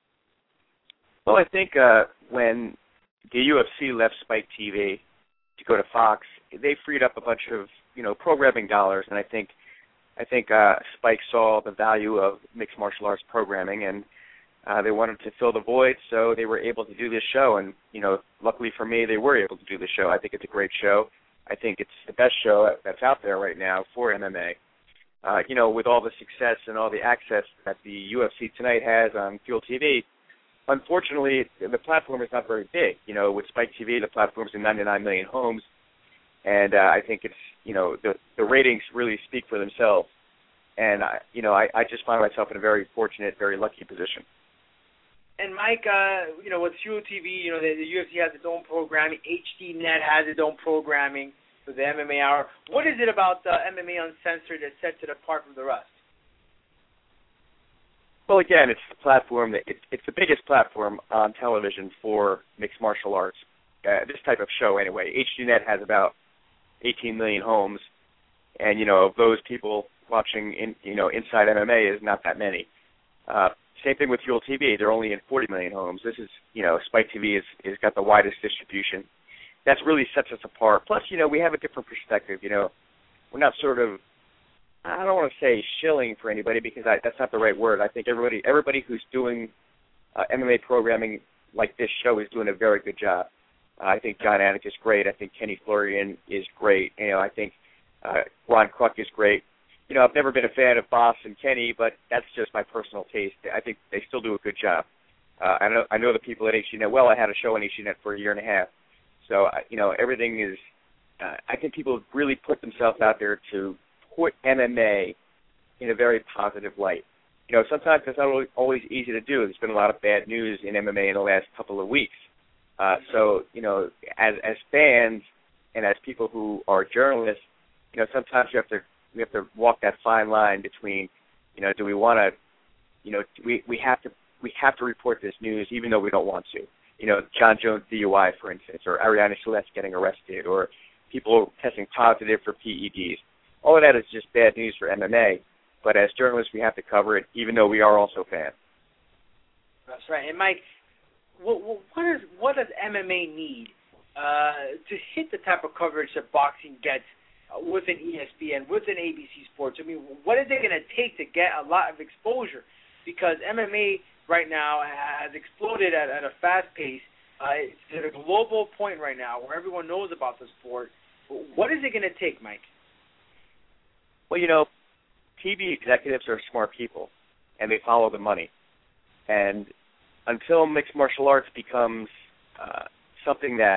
Well, I think when the UFC left Spike TV to go to Fox, they freed up a bunch of programming dollars, and I think Spike saw the value of mixed martial arts programming, and they wanted to fill the void, so they were able to do this show. And luckily for me, they were able to do the show. I think it's a great show. I think it's the best show that's out there right now for MMA. With all the success and all the access that the UFC tonight has on Fuel TV, unfortunately, the platform is not very big. With Spike TV, the platform's in 99 million homes, and I think it's, the ratings really speak for themselves. And, I just find myself in a very fortunate, very lucky position.
And, Mike, with Fuel TV, the UFC has its own programming. HDNet has its own programming for the MMA Hour. What is it about MMA Uncensored that sets it apart from the rest?
Well, again, it's the platform it's the biggest platform on television for mixed martial arts. This type of show, anyway. HDNet has about 18 million homes, and of those people watching inside MMA is not that many. Same thing with Fuel TV. They're only in 40 million homes. This is, Spike TV is got the widest distribution. That really sets us apart. Plus, we have a different perspective. We're not sort of, I don't want to say shilling for anybody because that's not the right word. I think everybody who's doing MMA programming like this show is doing a very good job. I think John Anik is great. I think Kenny Florian is great. I think Ron Kruk is great. I've never been a fan of Boss and Kenny, but that's just my personal taste. I think they still do a good job. I know the people at HDNet well. I had a show on HDNet for a year and a half. So, everything is, I think people really put themselves out there to put MMA in a very positive light. Sometimes it's not always easy to do. There's been a lot of bad news in MMA in the last couple of weeks. So, as fans and as people who are journalists, sometimes we have to walk that fine line between, do we want to, we have to report this news even though we don't want to. John Jones DUI, for instance, or Ariana Celeste getting arrested, or people testing positive for PEDs. All of that is just bad news for MMA. But as journalists, we have to cover it, even though we are also fans.
That's right. And Mike, what does MMA need to hit the type of coverage that boxing gets with an ESPN, with an ABC Sports? I mean, what is it going to take to get a lot of exposure? Because MMA right now has exploded at a fast pace. It's at a global point right now where everyone knows about the sport. What is it going to take, Mike?
Well, TV executives are smart people, and they follow the money. And until mixed martial arts becomes something that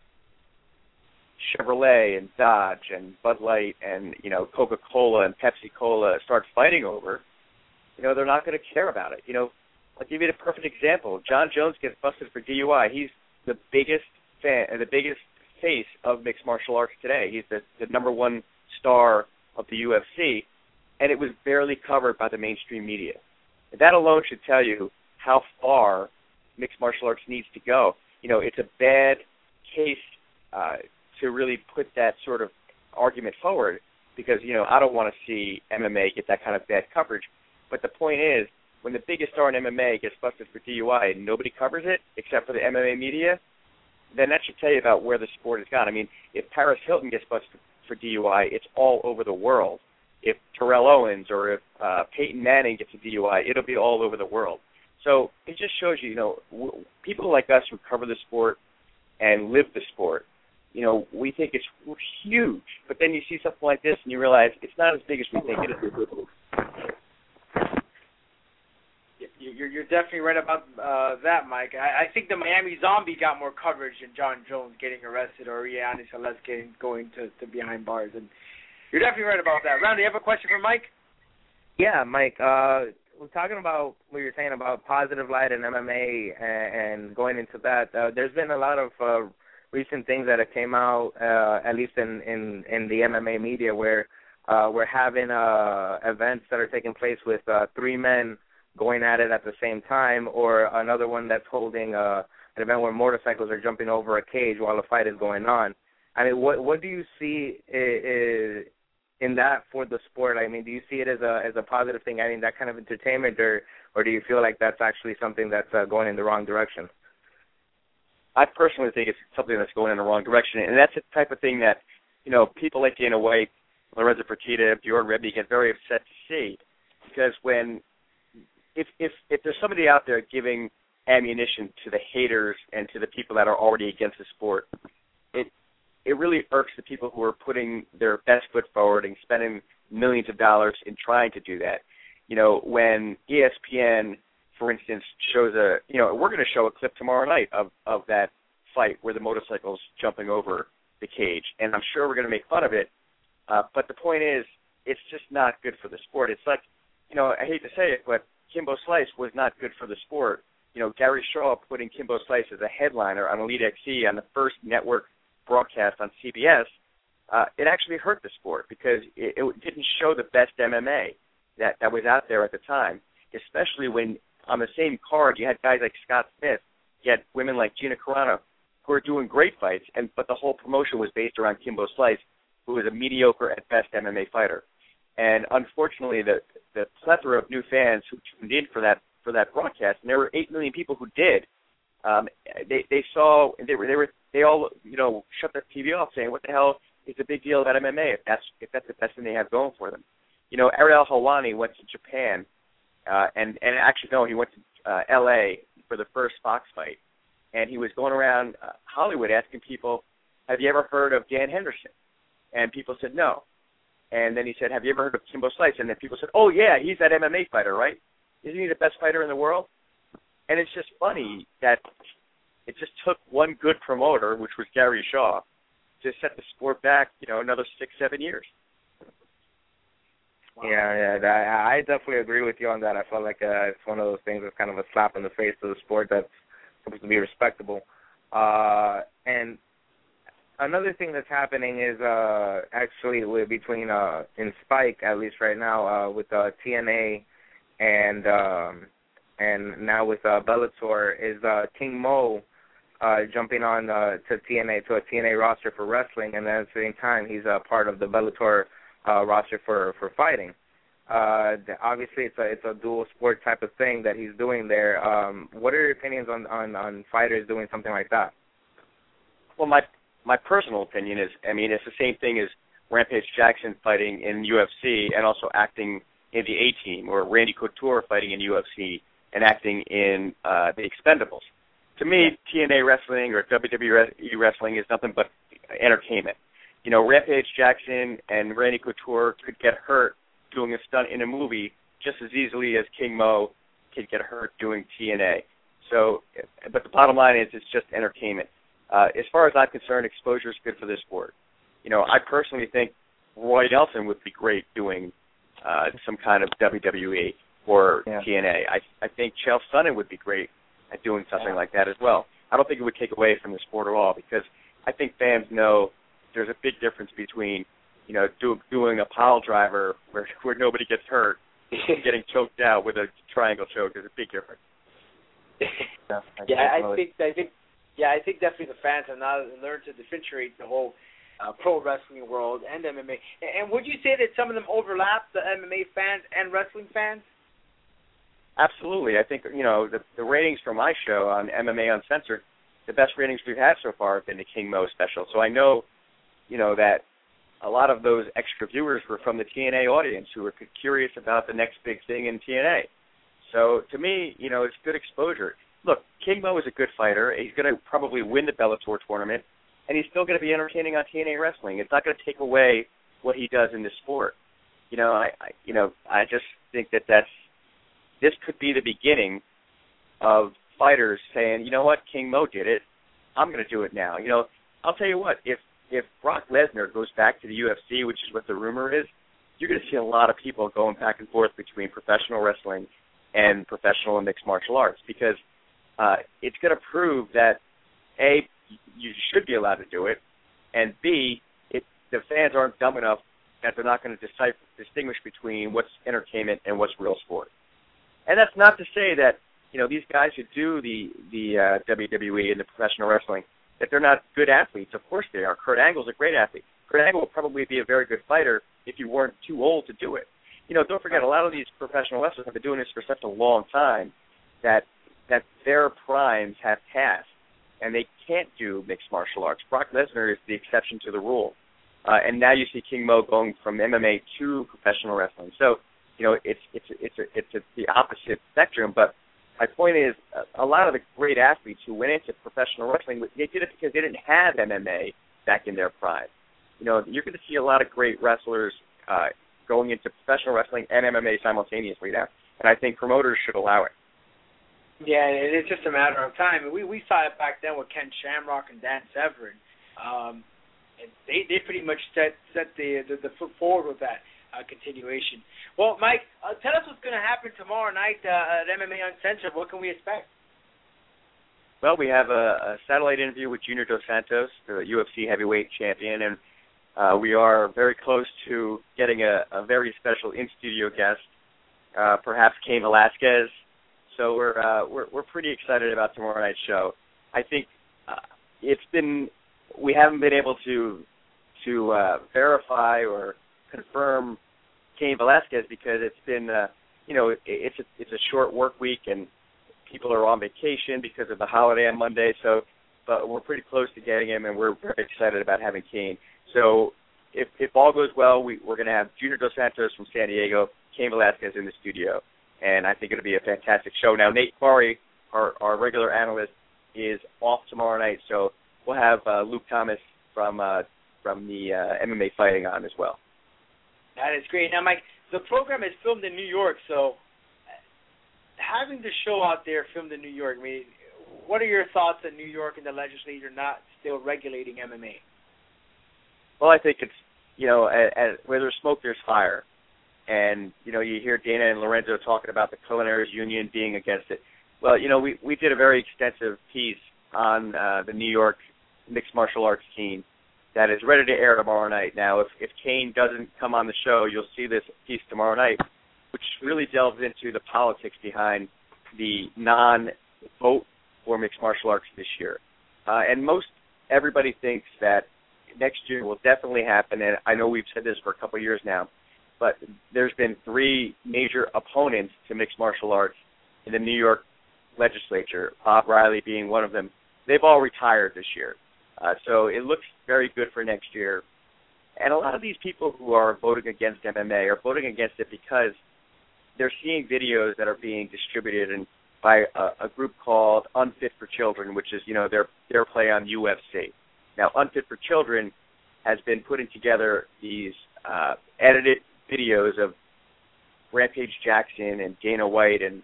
Chevrolet and Dodge and Bud Light and, Coca-Cola and Pepsi-Cola start fighting over, they're not going to care about it. I'll give you the perfect example. John Jones gets busted for DUI. He's the biggest face of mixed martial arts today. He's the number one star of the UFC, and it was barely covered by the mainstream media. That alone should tell you how far mixed martial arts needs to go. It's a bad case to really put that sort of argument forward because, I don't want to see MMA get that kind of bad coverage. But the point is, when the biggest star in MMA gets busted for DUI and nobody covers it except for the MMA media, then that should tell you about where the sport has gone. I mean, if Paris Hilton gets busted for DUI, it's all over the world. If Terrell Owens or if Peyton Manning gets a DUI, it'll be all over the world. So it just shows you, people like us who cover the sport and live the sport, we think it's huge. But then you see something like this and you realize it's not as big as we think it is.
You're definitely right about that, Mike. I think the Miami Zombie got more coverage than John Jones getting arrested or Yannis Alès going to behind bars. And you're definitely right about that. Randy, you have a question for Mike?
Yeah, Mike. We're talking about what you're saying about positive light in MMA and going into that. There's been a lot of recent things that have came out, at least in the MMA media, where we're having events that are taking place with three men going at it at the same time, or another one that's holding an event where motorcycles are jumping over a cage while a fight is going on. I mean, what do you see in that for the sport? I mean, do you see it as a positive thing? I mean, that kind of entertainment, or do you feel like that's actually something that's going in the wrong direction?
I personally think it's something that's going in the wrong direction, and that's the type of thing that, people like Dana White, Lorenzo Fertitta, Bjorn Rebbe get very upset to see, because if there's somebody out there giving ammunition to the haters and to the people that are already against the sport, it really irks the people who are putting their best foot forward and spending millions of dollars in trying to do that. When ESPN, for instance, shows we're going to show a clip tomorrow night of that fight where the motorcycle's jumping over the cage, and I'm sure we're going to make fun of it, but the point is, it's just not good for the sport. It's like, I hate to say it, but Kimbo Slice was not good for the sport. Gary Shaw putting Kimbo Slice as a headliner on Elite XC on the first network broadcast on CBS, it actually hurt the sport because it didn't show the best MMA that was out there at the time, especially when on the same card you had guys like Scott Smith, you had women like Gina Carano who were doing great fights, but the whole promotion was based around Kimbo Slice, who was a mediocre at best MMA fighter. And unfortunately, the plethora of new fans who tuned in for that broadcast, and there were 8 million people who did. They saw, and they all shut their TV off, saying, "What the hell is the big deal about MMA if that's the best thing they have going for them?" Ariel Helwani went to Japan, and actually no, he went to L.A. for the first Fox fight, and he was going around Hollywood asking people, "Have you ever heard of Dan Henderson?" And people said no. And then he said, "Have you ever heard of Kimbo Slice?" And then people said, "Oh, yeah, he's that MMA fighter, right? Isn't he the best fighter in the world?" And it's just funny that it just took one good promoter, which was Gary Shaw, to set the sport back, another 6-7 years.
Wow. Yeah, I definitely agree with you on that. I felt like it's one of those things that's kind of a slap in the face to the sport that's supposed to be respectable. And another thing that's happening is actually between in Spike, at least right now, with TNA and now with Bellator, is King Mo jumping on to a TNA roster for wrestling, and then at the same time he's a part of the Bellator roster for fighting. Obviously, it's a dual sport type of thing that he's doing there. What are your opinions on fighters doing something like that?
Well, my personal opinion is, it's the same thing as Rampage Jackson fighting in UFC and also acting in the A-Team, or Randy Couture fighting in UFC and acting in The Expendables. To me, TNA wrestling or WWE wrestling is nothing but entertainment. You know, Rampage Jackson and Randy Couture could get hurt doing a stunt in a movie just as easily as King Mo could get hurt doing TNA. So, but the bottom line is it's just entertainment. As far as I'm concerned, exposure is good for this sport. You know, I personally think Roy Nelson would be great doing some kind of WWE or TNA. I think Chael Sonnen would be great at doing something like that as well. I don't think it would take away from the sport at all, because I think fans know there's a big difference between, you know, doing a pile driver where nobody gets hurt and getting choked out with a triangle choke. There's a big difference.
I think definitely the fans have now learned to differentiate the whole pro wrestling world and MMA. And would you say that some of them overlap, the MMA fans and wrestling fans?
Absolutely. I think, you know, the ratings for my show on MMA Uncensored, the best ratings we've had so far have been the King Mo special. So I know, you know, that a lot of those extra viewers were from the TNA audience who were curious about the next big thing in TNA. So to me, you know, it's good exposure. Look, King Mo is a good fighter. He's going to probably win the Bellator tournament, and he's still going to be entertaining on TNA wrestling. It's not going to take away what he does in this sport. You know, I just think that this could be the beginning of fighters saying, you know what, King Mo did it, I'm going to do it now. You know, I'll tell you what, if Brock Lesnar goes back to the UFC, which is what the rumor is, you're going to see a lot of people going back and forth between professional wrestling and professional and mixed martial arts, because it's going to prove that, A, you should be allowed to do it, and B, the fans aren't dumb enough that they're not going to distinguish between what's entertainment and what's real sport. And that's not to say that, you know, these guys who do the WWE and the professional wrestling, that they're not good athletes. Of course they are. Kurt Angle's a great athlete. Kurt Angle would probably be a very good fighter if you weren't too old to do it. You know, don't forget, a lot of these professional wrestlers have been doing this for such a long time that their primes have passed, and they can't do mixed martial arts. Brock Lesnar is the exception to the rule. And now you see King Mo going from MMA to professional wrestling. So, you know, it's the opposite spectrum. But my point is, a lot of the great athletes who went into professional wrestling, they did it because they didn't have MMA back in their prime. You know, you're going to see a lot of great wrestlers going into professional wrestling and MMA simultaneously now, and I think promoters should allow it.
Yeah, it's just a matter of time. We saw it back then with Ken Shamrock and Dan Severn. And they pretty much set the foot forward with that continuation. Well, Mike, tell us what's going to happen tomorrow night at MMA Uncensored. What can we expect?
Well, we have a satellite interview with Junior Dos Santos, the UFC heavyweight champion, and we are very close to getting a very special in-studio guest, perhaps Cain Velasquez. So we're pretty excited about tomorrow night's show. I think we haven't been able to verify or confirm Cain Velasquez because it's been it's a short work week and people are on vacation because of the holiday on Monday. So, but we're pretty close to getting him, and we're very excited about having Cain. So if all goes well, we're going to have Junior Dos Santos from San Diego, Cain Velasquez in the studio, and I think it'll be a fantastic show. Now, Nate Murray, our regular analyst, is off tomorrow night, so we'll have Luke Thomas from the MMA Fighting on as well.
That is great. Now, Mike, the program is filmed in New York, so having the show out there filmed in New York, I mean, what are your thoughts on New York and the legislature not still regulating MMA?
Well, I think it's, where there's smoke, there's fire. And, you hear Dana and Lorenzo talking about the Culinary Union being against it. Well, we did a very extensive piece on the New York mixed martial arts team that is ready to air tomorrow night. Now, if Cain doesn't come on the show, you'll see this piece tomorrow night, which really delves into the politics behind the non-vote for mixed martial arts this year. And everybody thinks that next year will definitely happen, and I know we've said this for a couple of years now, but there's been 3 major opponents to mixed martial arts in the New York legislature, Bob Riley being one of them. They've all retired this year. So it looks very good for next year. And a lot of these people who are voting against MMA are voting against it because they're seeing videos that are being distributed, and by a group called Unfit for Children, which is, their play on UFC. Now, Unfit for Children has been putting together these edited videos of Rampage Jackson and Dana White and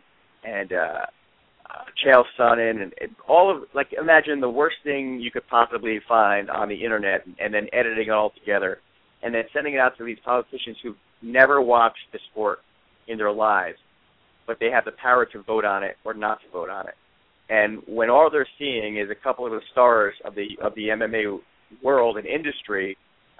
Chael Sonnen and all of, like, imagine the worst thing you could possibly find on the internet and then editing it all together and then sending it out to these politicians who've never watched the sport in their lives, but they have the power to vote on it or not to vote on it. And when all they're seeing is a couple of the stars of the MMA world and industry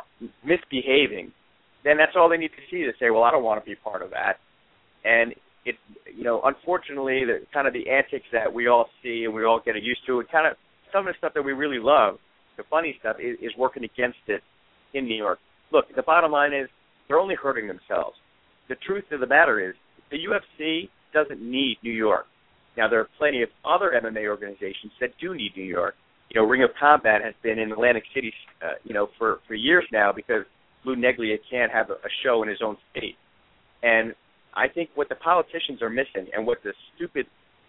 misbehaving, then that's all they need to see to say, well, I don't want to be part of that. And it, unfortunately, the kind of the antics that we all see and we all get used to, and kind of some of the stuff that we really love, the funny stuff, is working against it in New York. Look, the bottom line is they're only hurting themselves. The truth of the matter is the UFC doesn't need New York. Now, there are plenty of other MMA organizations that do need New York. Ring of Combat has been in Atlantic City, for years now because Lou Neglia can't have a show in his own state. And I think what the politicians are missing and what the stupid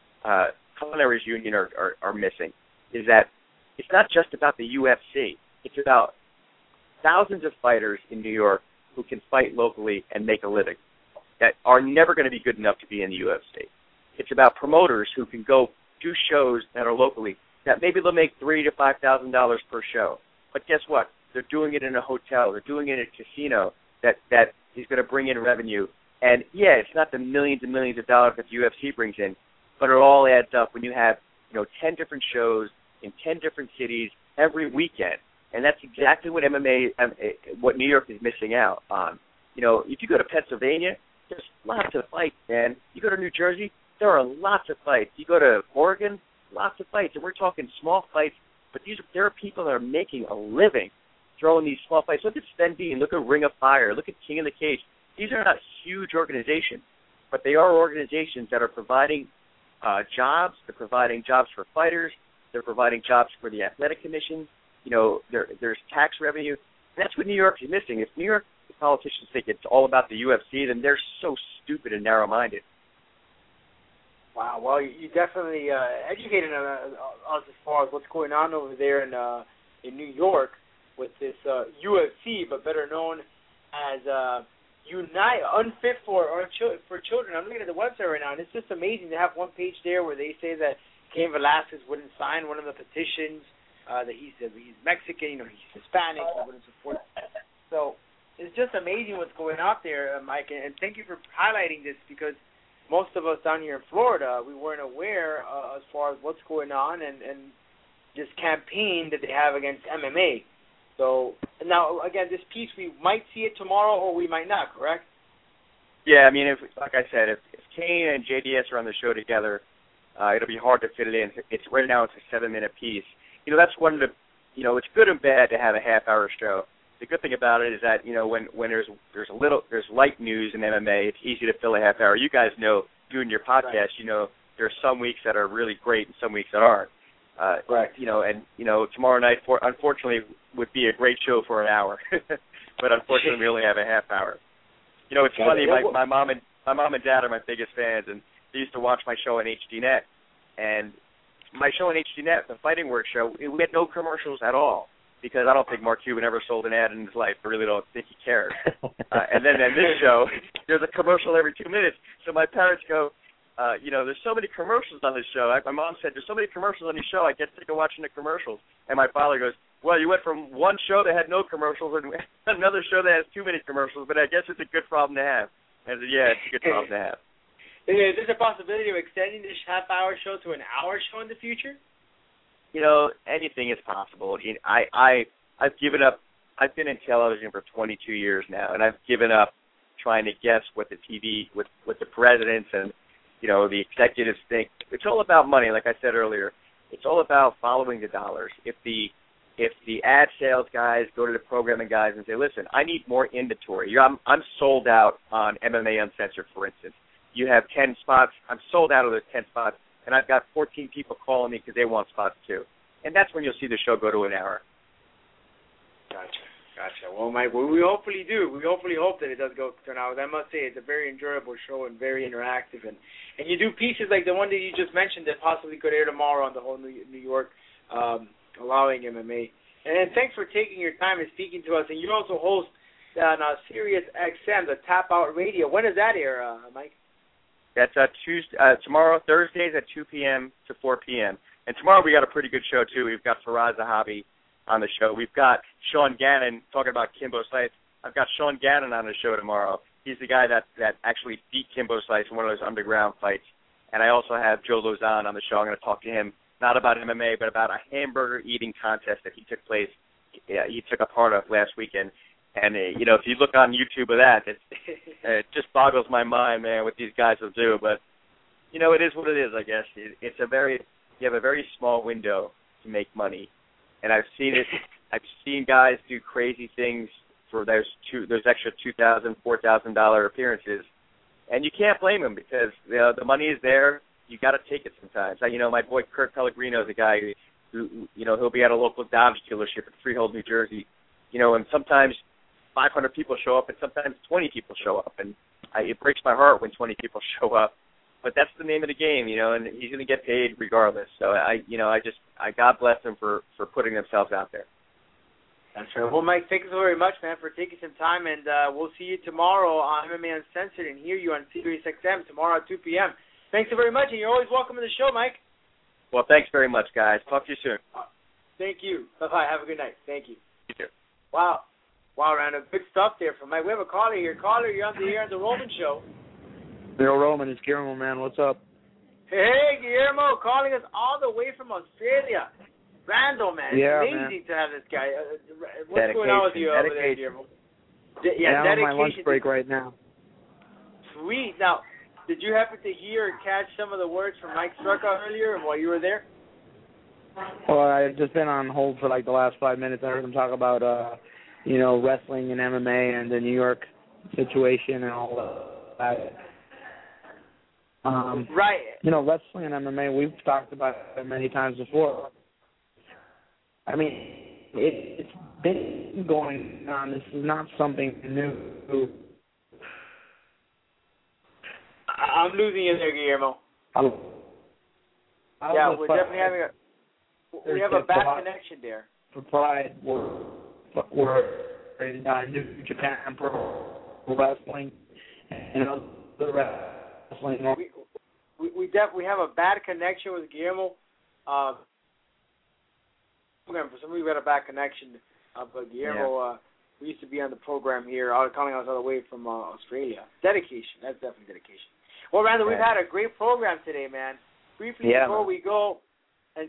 Culinaries Union are missing is that it's not just about the UFC. It's about thousands of fighters in New York who can fight locally and make a living that are never going to be good enough to be in the UFC. It's about promoters who can go do shows that are locally that maybe they'll make $3,000 to $5,000 per show. But guess what? They're doing it in a hotel. They're doing it in a casino that is going to bring in revenue. And, yeah, it's not the millions and millions of dollars that the UFC brings in, but it all adds up when you have, 10 different shows in 10 different cities every weekend. And that's exactly what what New York is missing out on. If you go to Pennsylvania, there's lots of fights, man. You go to New Jersey, there are lots of fights. You go to Oregon, lots of fights. And we're talking small fights, but there are people that are making a living throwing these small fights. Look at Sven Dean. Look at Ring of Fire. Look at King of the Cage. These are not huge organizations, but they are organizations that are providing jobs. They're providing jobs for fighters. They're providing jobs for the athletic commission. There's tax revenue. And that's what New York is missing. If New York politicians think it's all about the UFC, then they're so stupid and narrow-minded.
Wow. Well, you definitely educated us as far as what's going on over there in New York with this UFC, but better known as Unite, Unfit for Children. I'm looking at the website right now, and it's just amazing to have one page there where they say that Cain Velasquez wouldn't sign one of the petitions, that he said he's Mexican, he's Hispanic, he wouldn't support. So it's just amazing what's going on there, Mike, and thank you for highlighting this because most of us down here in Florida, we weren't aware as far as what's going on and this campaign that they have against MMA. So now, again, this piece, we might see it tomorrow or we might not, correct?
Yeah, I mean, like I said, if Cain and JDS are on the show together, it'll be hard to fit it in. It's right now it's a 7-minute piece. That's one of the, it's good and bad to have a half-hour show. The good thing about it is that when there's light news in MMA, it's easy to fill a half hour. You guys know, doing your podcast, there are some weeks that are really great and some weeks that aren't.
Right.
Tomorrow night, unfortunately, would be a great show for an hour, but unfortunately, we only have a half hour. It's funny. My mom and dad are my biggest fans, and they used to watch my show on HDNet. And my show on HDNet, the Fighting Works show, we had no commercials at all. Because I don't think Mark Cuban ever sold an ad in his life. I really don't think he cares. And then in this show, there's a commercial every 2 minutes. So my parents go, there's so many commercials on this show. My mom said, there's so many commercials on your show, I get sick of watching the commercials. And my father goes, well, you went from one show that had no commercials and another show that has too many commercials, but I guess it's a good problem to have. And I said, yeah, it's a good problem to have.
Is there a possibility of extending this half-hour show to an hour show in the future?
Anything is possible. I've given up. I've been in television for 22 years now, and I've given up trying to guess what the TV, what the presidents and, the executives think. It's all about money, like I said earlier. It's all about following the dollars. If the ad sales guys go to the programming guys and say, listen, I need more inventory. I'm sold out on MMA Uncensored, for instance. You have 10 spots. I'm sold out of those 10 spots. And I've got 14 people calling me because they want spots too. And that's when you'll see the show go to an hour.
Gotcha. Gotcha. Well, Mike, we hopefully do. We hopefully hope that it does turn out. I must say it's a very enjoyable show and very interactive. And you do pieces like the one that you just mentioned that possibly could air tomorrow on the whole New York, allowing MMA. And thanks for taking your time and speaking to us. And you also host on Sirius XM, the Tap Out Radio. When does that air, Mike?
That's tomorrow, Thursdays at 2 p.m. to 4 p.m. And tomorrow we got a pretty good show, too. We've got Faraz Zahabi on the show. We've got Sean Gannon talking about Kimbo Slice. I've got Sean Gannon on the show tomorrow. He's the guy that actually beat Kimbo Slice in one of those underground fights. And I also have Joe Lozon on the show. I'm going to talk to him, not about MMA, but about a hamburger eating contest that he took a part of last weekend. And, if you look on YouTube of that, it just boggles my mind, man, what these guys will do. But, it is what it is, I guess. You have a very small window to make money. And I've seen it. I've seen guys do crazy things for those extra $2,000, $4,000 appearances, and you can't blame them because the money is there. You got to take it sometimes. My boy Kurt Pellegrino is a guy who he'll be at a local Dodge dealership in Freehold, New Jersey, and sometimes 500 people show up, and sometimes 20 people show up, and it breaks my heart when 20 people show up. But that's the name of the game, and he's going to get paid regardless. So I God bless them for putting themselves out there.
That's right. Well, Mike, thank you so very much, man, for taking some time, and we'll see you tomorrow on MMA Uncensored and hear you on Sirius XM tomorrow at 2 p.m. Thanks so very much, and you're always welcome to the show, Mike.
Well, thanks very much, guys. Talk to you soon.
Thank you. Bye-bye. Have a good night. Thank you.
You too.
Wow, Randall, good stuff there from Mike. We have a caller here. Caller, you're on the air on the Roman Show.
Bill Roman, it's Guillermo, man. What's up?
Hey, Guillermo, calling us all the way from Australia. Randall, man.
Yeah,
it's amazing to have this guy. What's
dedication,
going on with you over there, Guillermo?
I'm on my lunch break right now.
Sweet. Now, did you happen to hear or catch some of the words from Mike Strucker earlier while you were there?
Well, I've just been on hold for like the last 5 minutes. I heard him talk about, wrestling and MMA and the New York situation and all that.
Right.
Wrestling and MMA, we've talked about it many times before. I mean, it's been going on. This is not something new.
I'm losing you there, Guillermo. We're definitely having we have a bad connection there.
For Pride, we're in New Japan Pro Wrestling and other wrestling.
We definitely have a bad connection with Guillermo. For some reason, we had a bad connection. But Guillermo, we used to be on the program here, calling us all the way from Australia. Dedication. That's definitely dedication. Well, Randall, we've had a great program today, man. Briefly before we go, and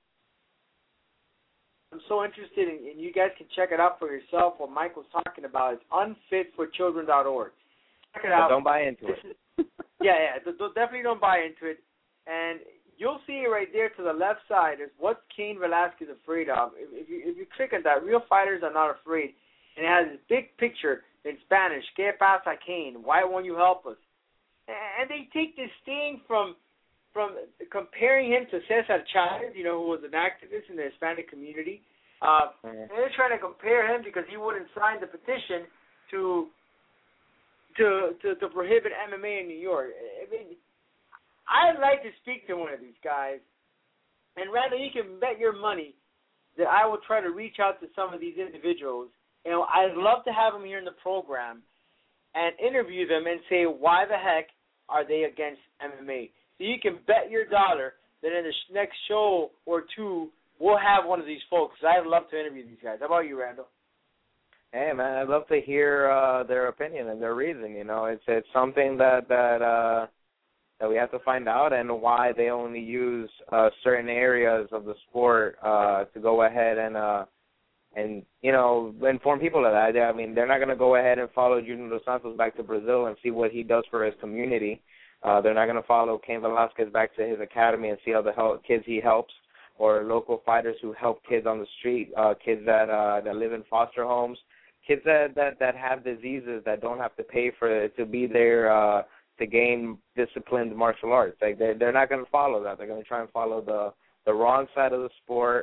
I'm so interested in you guys can check it out for yourself. What Mike was talking about is unfitforchildren.org. Check it out.
Don't buy into it.
Definitely don't buy into it. And you'll see it right there to the left side is what Cain Velasquez is afraid of. If you click on that, Real Fighters Are Not Afraid, and it has this big picture in Spanish, ¿Qué pasa, Cain? Why won't you help us? And they take this thing from comparing him to Cesar Chavez, who was an activist in the Hispanic community. And they're trying to compare him because he wouldn't sign the petition to prohibit MMA in New York. I mean, I'd like to speak to one of these guys, and Randall, you can bet your money that I will try to reach out to some of these individuals. I'd love to have them here in the program and interview them and say, why the heck are they against MMA? So you can bet your dollar that in the next show or two, we'll have one of these folks. I'd love to interview these guys. How about you, Randall?
Hey, man, I'd love to hear their opinion and their reason. It's something that we have to find out, and why they only use certain areas of the sport to go ahead and inform people of that. I mean, they're not going to go ahead and follow Junior Dos Santos back to Brazil and see what he does for his community. They're not going to follow Cain Velasquez back to his academy and see all the kids he helps, or local fighters who help kids on the street, kids that live in foster homes, kids that have diseases that don't have to pay for it to be there to gain disciplined martial arts. Like they're not going to follow that. They're going to try and follow the wrong side of the sport.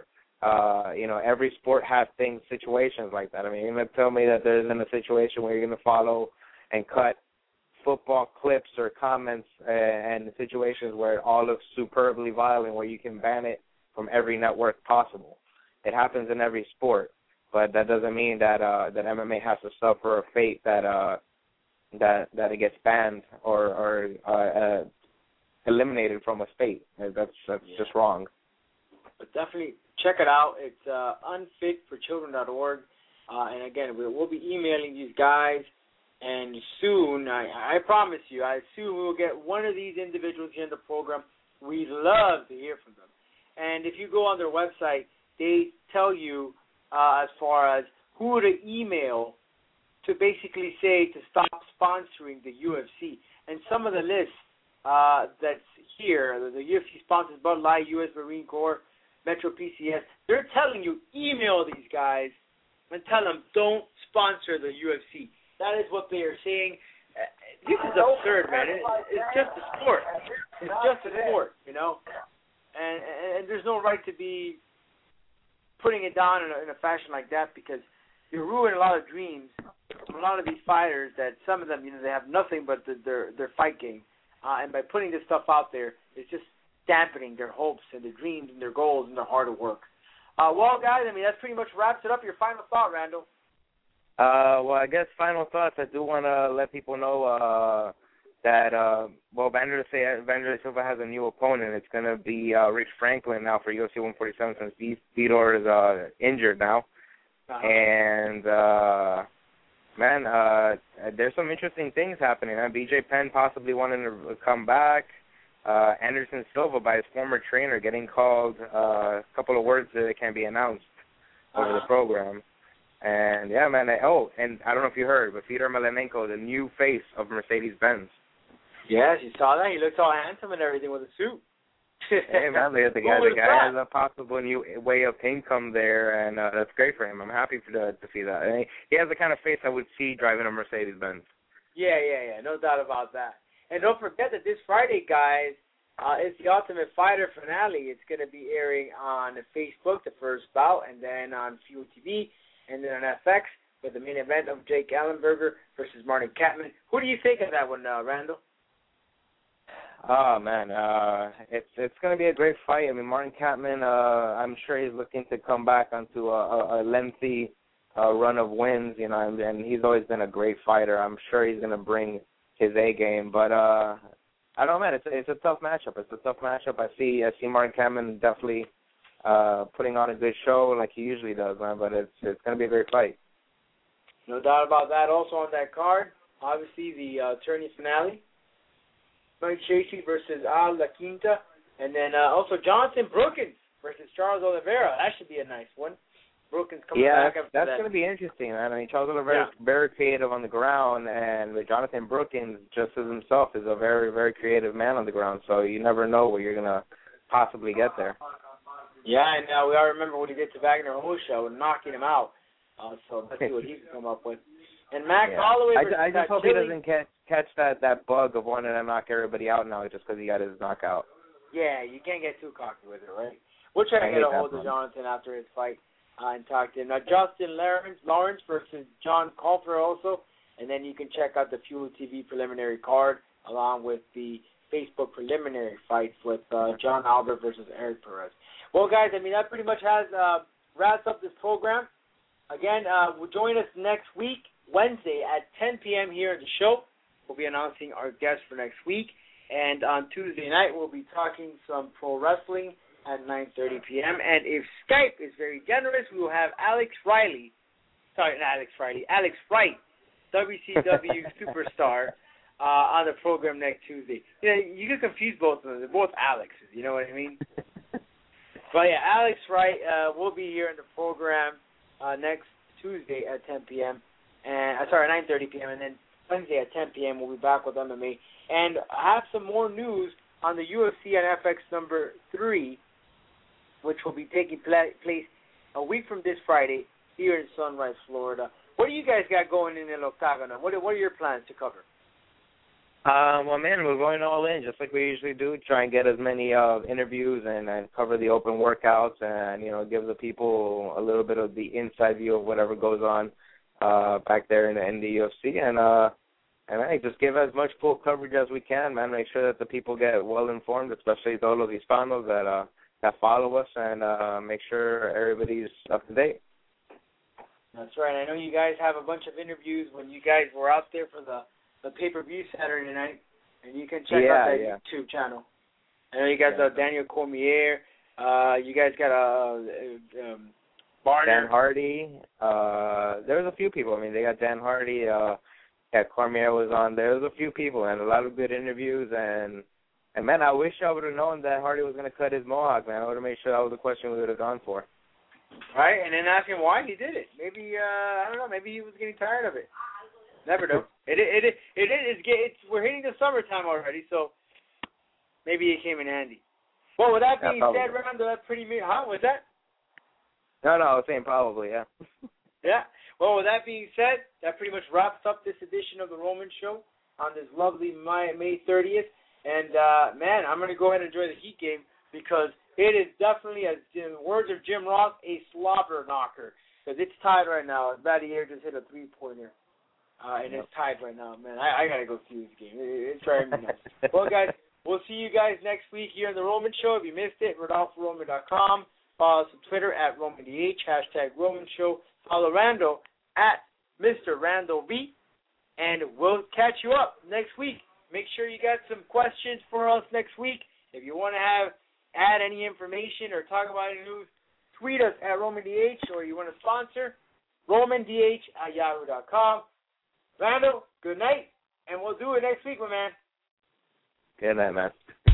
every sport has situations like that. I mean, you're going to tell me that there isn't a situation where you're going to follow and cut football clips or comments and situations where it all looks superbly violent, where you can ban it from every network possible. It happens in every sport, but that doesn't mean that that MMA has to suffer a fate that it gets banned or eliminated from a state. That's just wrong.
But definitely check it out. It's unfitforchildren.org. And again, we'll be emailing these guys. And soon, I promise you, soon we will get one of these individuals here in the program. We'd love to hear from them. And if you go on their website, they tell you as far as who to email to basically say to stop sponsoring the UFC. And some of the lists that's here, the UFC sponsors Bud Light, U.S. Marine Corps, Metro PCS, they're telling you, email these guys and tell them don't sponsor the UFC. That is what they are saying. This is absurd, man. It's just a sport. It's just a sport, And there's no right to be putting it down in a fashion like that, because you ruin a lot of dreams from a lot of these fighters that some of them, they have nothing but their fight game. And by putting this stuff out there, it's just dampening their hopes and their dreams and their goals and their hard work. Well, guys, that pretty much wraps it up. Your final thought, Randall?
Well, I guess final thoughts. I do want to let people know that Vanderlei Silva has a new opponent. It's going to be Rich Franklin now for UFC 147 since Vitor is injured now. And there's some interesting things happening. BJ Penn possibly wanting to come back. Anderson Silva, by his former trainer, getting called a couple of words that can't be announced over the program. And, yeah, man, and I don't know if you heard, but Fedor Emelianenko, the new face of Mercedes-Benz.
Yes, you saw that? He looks all handsome and everything with a suit.
Hey, man, the guy has a possible new way of income there, and that's great for him. I'm happy to see that. And he has the kind of face I would see driving a Mercedes-Benz.
Yeah, no doubt about that. And don't forget that this Friday, guys, is the Ultimate Fighter finale. It's going to be airing on Facebook, the first bout, and then on Fuel TV, and then on FX with the main event of Jake Ellenberger versus Martin Kampmann. Who do you think of that one, Randall?
Oh, man, it's going to be a great fight. Martin Kampmann, I'm sure he's looking to come back onto a lengthy run of wins, and he's always been a great fighter. I'm sure he's going to bring his A game, but I don't know, man. It's a tough matchup. I see Martin Kampmann definitely putting on a good show like he usually does, man. But it's going to be a great fight.
No doubt about that. Also on that card, obviously the tourney finale, Mike Chasey versus Al La Quinta, and then also Jonathan Brookins versus Charles Oliveira. That should be a nice one. Brookins coming back after that.
Yeah, that's going to be interesting, man. Charles Oliveira is very creative on the ground, and Jonathan Brookins, just as himself, is a very, very creative man on the ground. So you never know where you're going to possibly get there.
Yeah, and we all remember what he did to Wagner Hosho and knocking him out. So let's see what he can come up with. And Max Holloway versus
I just hope he doesn't catch that bug of wanting to knock everybody out now just because he got his knockout.
Yeah, you can't get too cocky with it, right? We'll try to get a hold of Jonathan after his fight and talk to him. Now, Justin Lawrence versus John Colfer also, and then you can check out the Fuel TV preliminary card along with the Facebook preliminary fights with John Albert versus Eric Perez. Well, guys, that pretty much has wraps up this program. Again, join us next week, Wednesday at 10 p.m. here at the show. We'll be announcing our guests for next week. And on Tuesday night, we'll be talking some pro wrestling at 9:30 p.m. And if Skype is very generous, we will have Alex Wright, WCW superstar, on the program next Tuesday. You can confuse both of them. They're both Alexes, you know what I mean? But, yeah, Alex Wright will be here in the program next Tuesday at 10 p.m. 9:30 p.m. And then Wednesday at 10 p.m. we'll be back with MMA. And I have some more news on the UFC and FX number 3, which will be taking place a week from this Friday here in Sunrise, Florida. What do you guys got going in El Octagon? What are your plans to cover?
Well, man, we're going all in, just like we usually do. Try and get as many interviews and cover the open workouts, and give the people a little bit of the inside view of whatever goes on back there in the UFC, and hey, just give as much full coverage as we can, man. Make sure that the people get well informed, especially todos los hispanos that follow us, and make sure everybody's up to date.
That's right. I know you guys have a bunch of interviews when you guys were out there for the pay-per-view Saturday night, and you can check out that YouTube channel. I know you guys got Daniel Cormier. You guys got Barner.
Dan Hardy. There's a few people. I mean, they got Dan Hardy. Cormier was on. There's a few people and a lot of good interviews. And man, I wish I would have known that Hardy was going to cut his mohawk, man. I would have made sure that was the question we would have gone for.
Right, and then ask him why he did it. Maybe I don't know. Maybe he was getting tired of it. Never know. We're hitting the summertime already, so maybe it came in handy. Well, with that being said, Rando, that's pretty me. Huh? Was that?
No, I was saying probably, yeah.
Yeah. Well, with that being said, that pretty much wraps up this edition of the Roman Show on this lovely May 30th. And, man, I'm going to go ahead and enjoy the Heat game because it is definitely, as in the words of Jim Ross, a slobber knocker. Because it's tied right now. Vadier just hit a three-pointer. And it's tied right now, man. I got to go see this game. It's driving me nuts. Well, guys, we'll see you guys next week here on the Roman Show. If you missed it, RodolfoRoman.com. Follow us on Twitter at RomanDH, #Roman Show. Follow Rando at Mr. Rando V. And we'll catch you up next week. Make sure you got some questions for us next week. If you want to add any information or talk about any news, tweet us at RomanDH, or you want to sponsor, RomanDH@yahoo.com. Rando, good night, and we'll do it next week, my man.
Good night, man.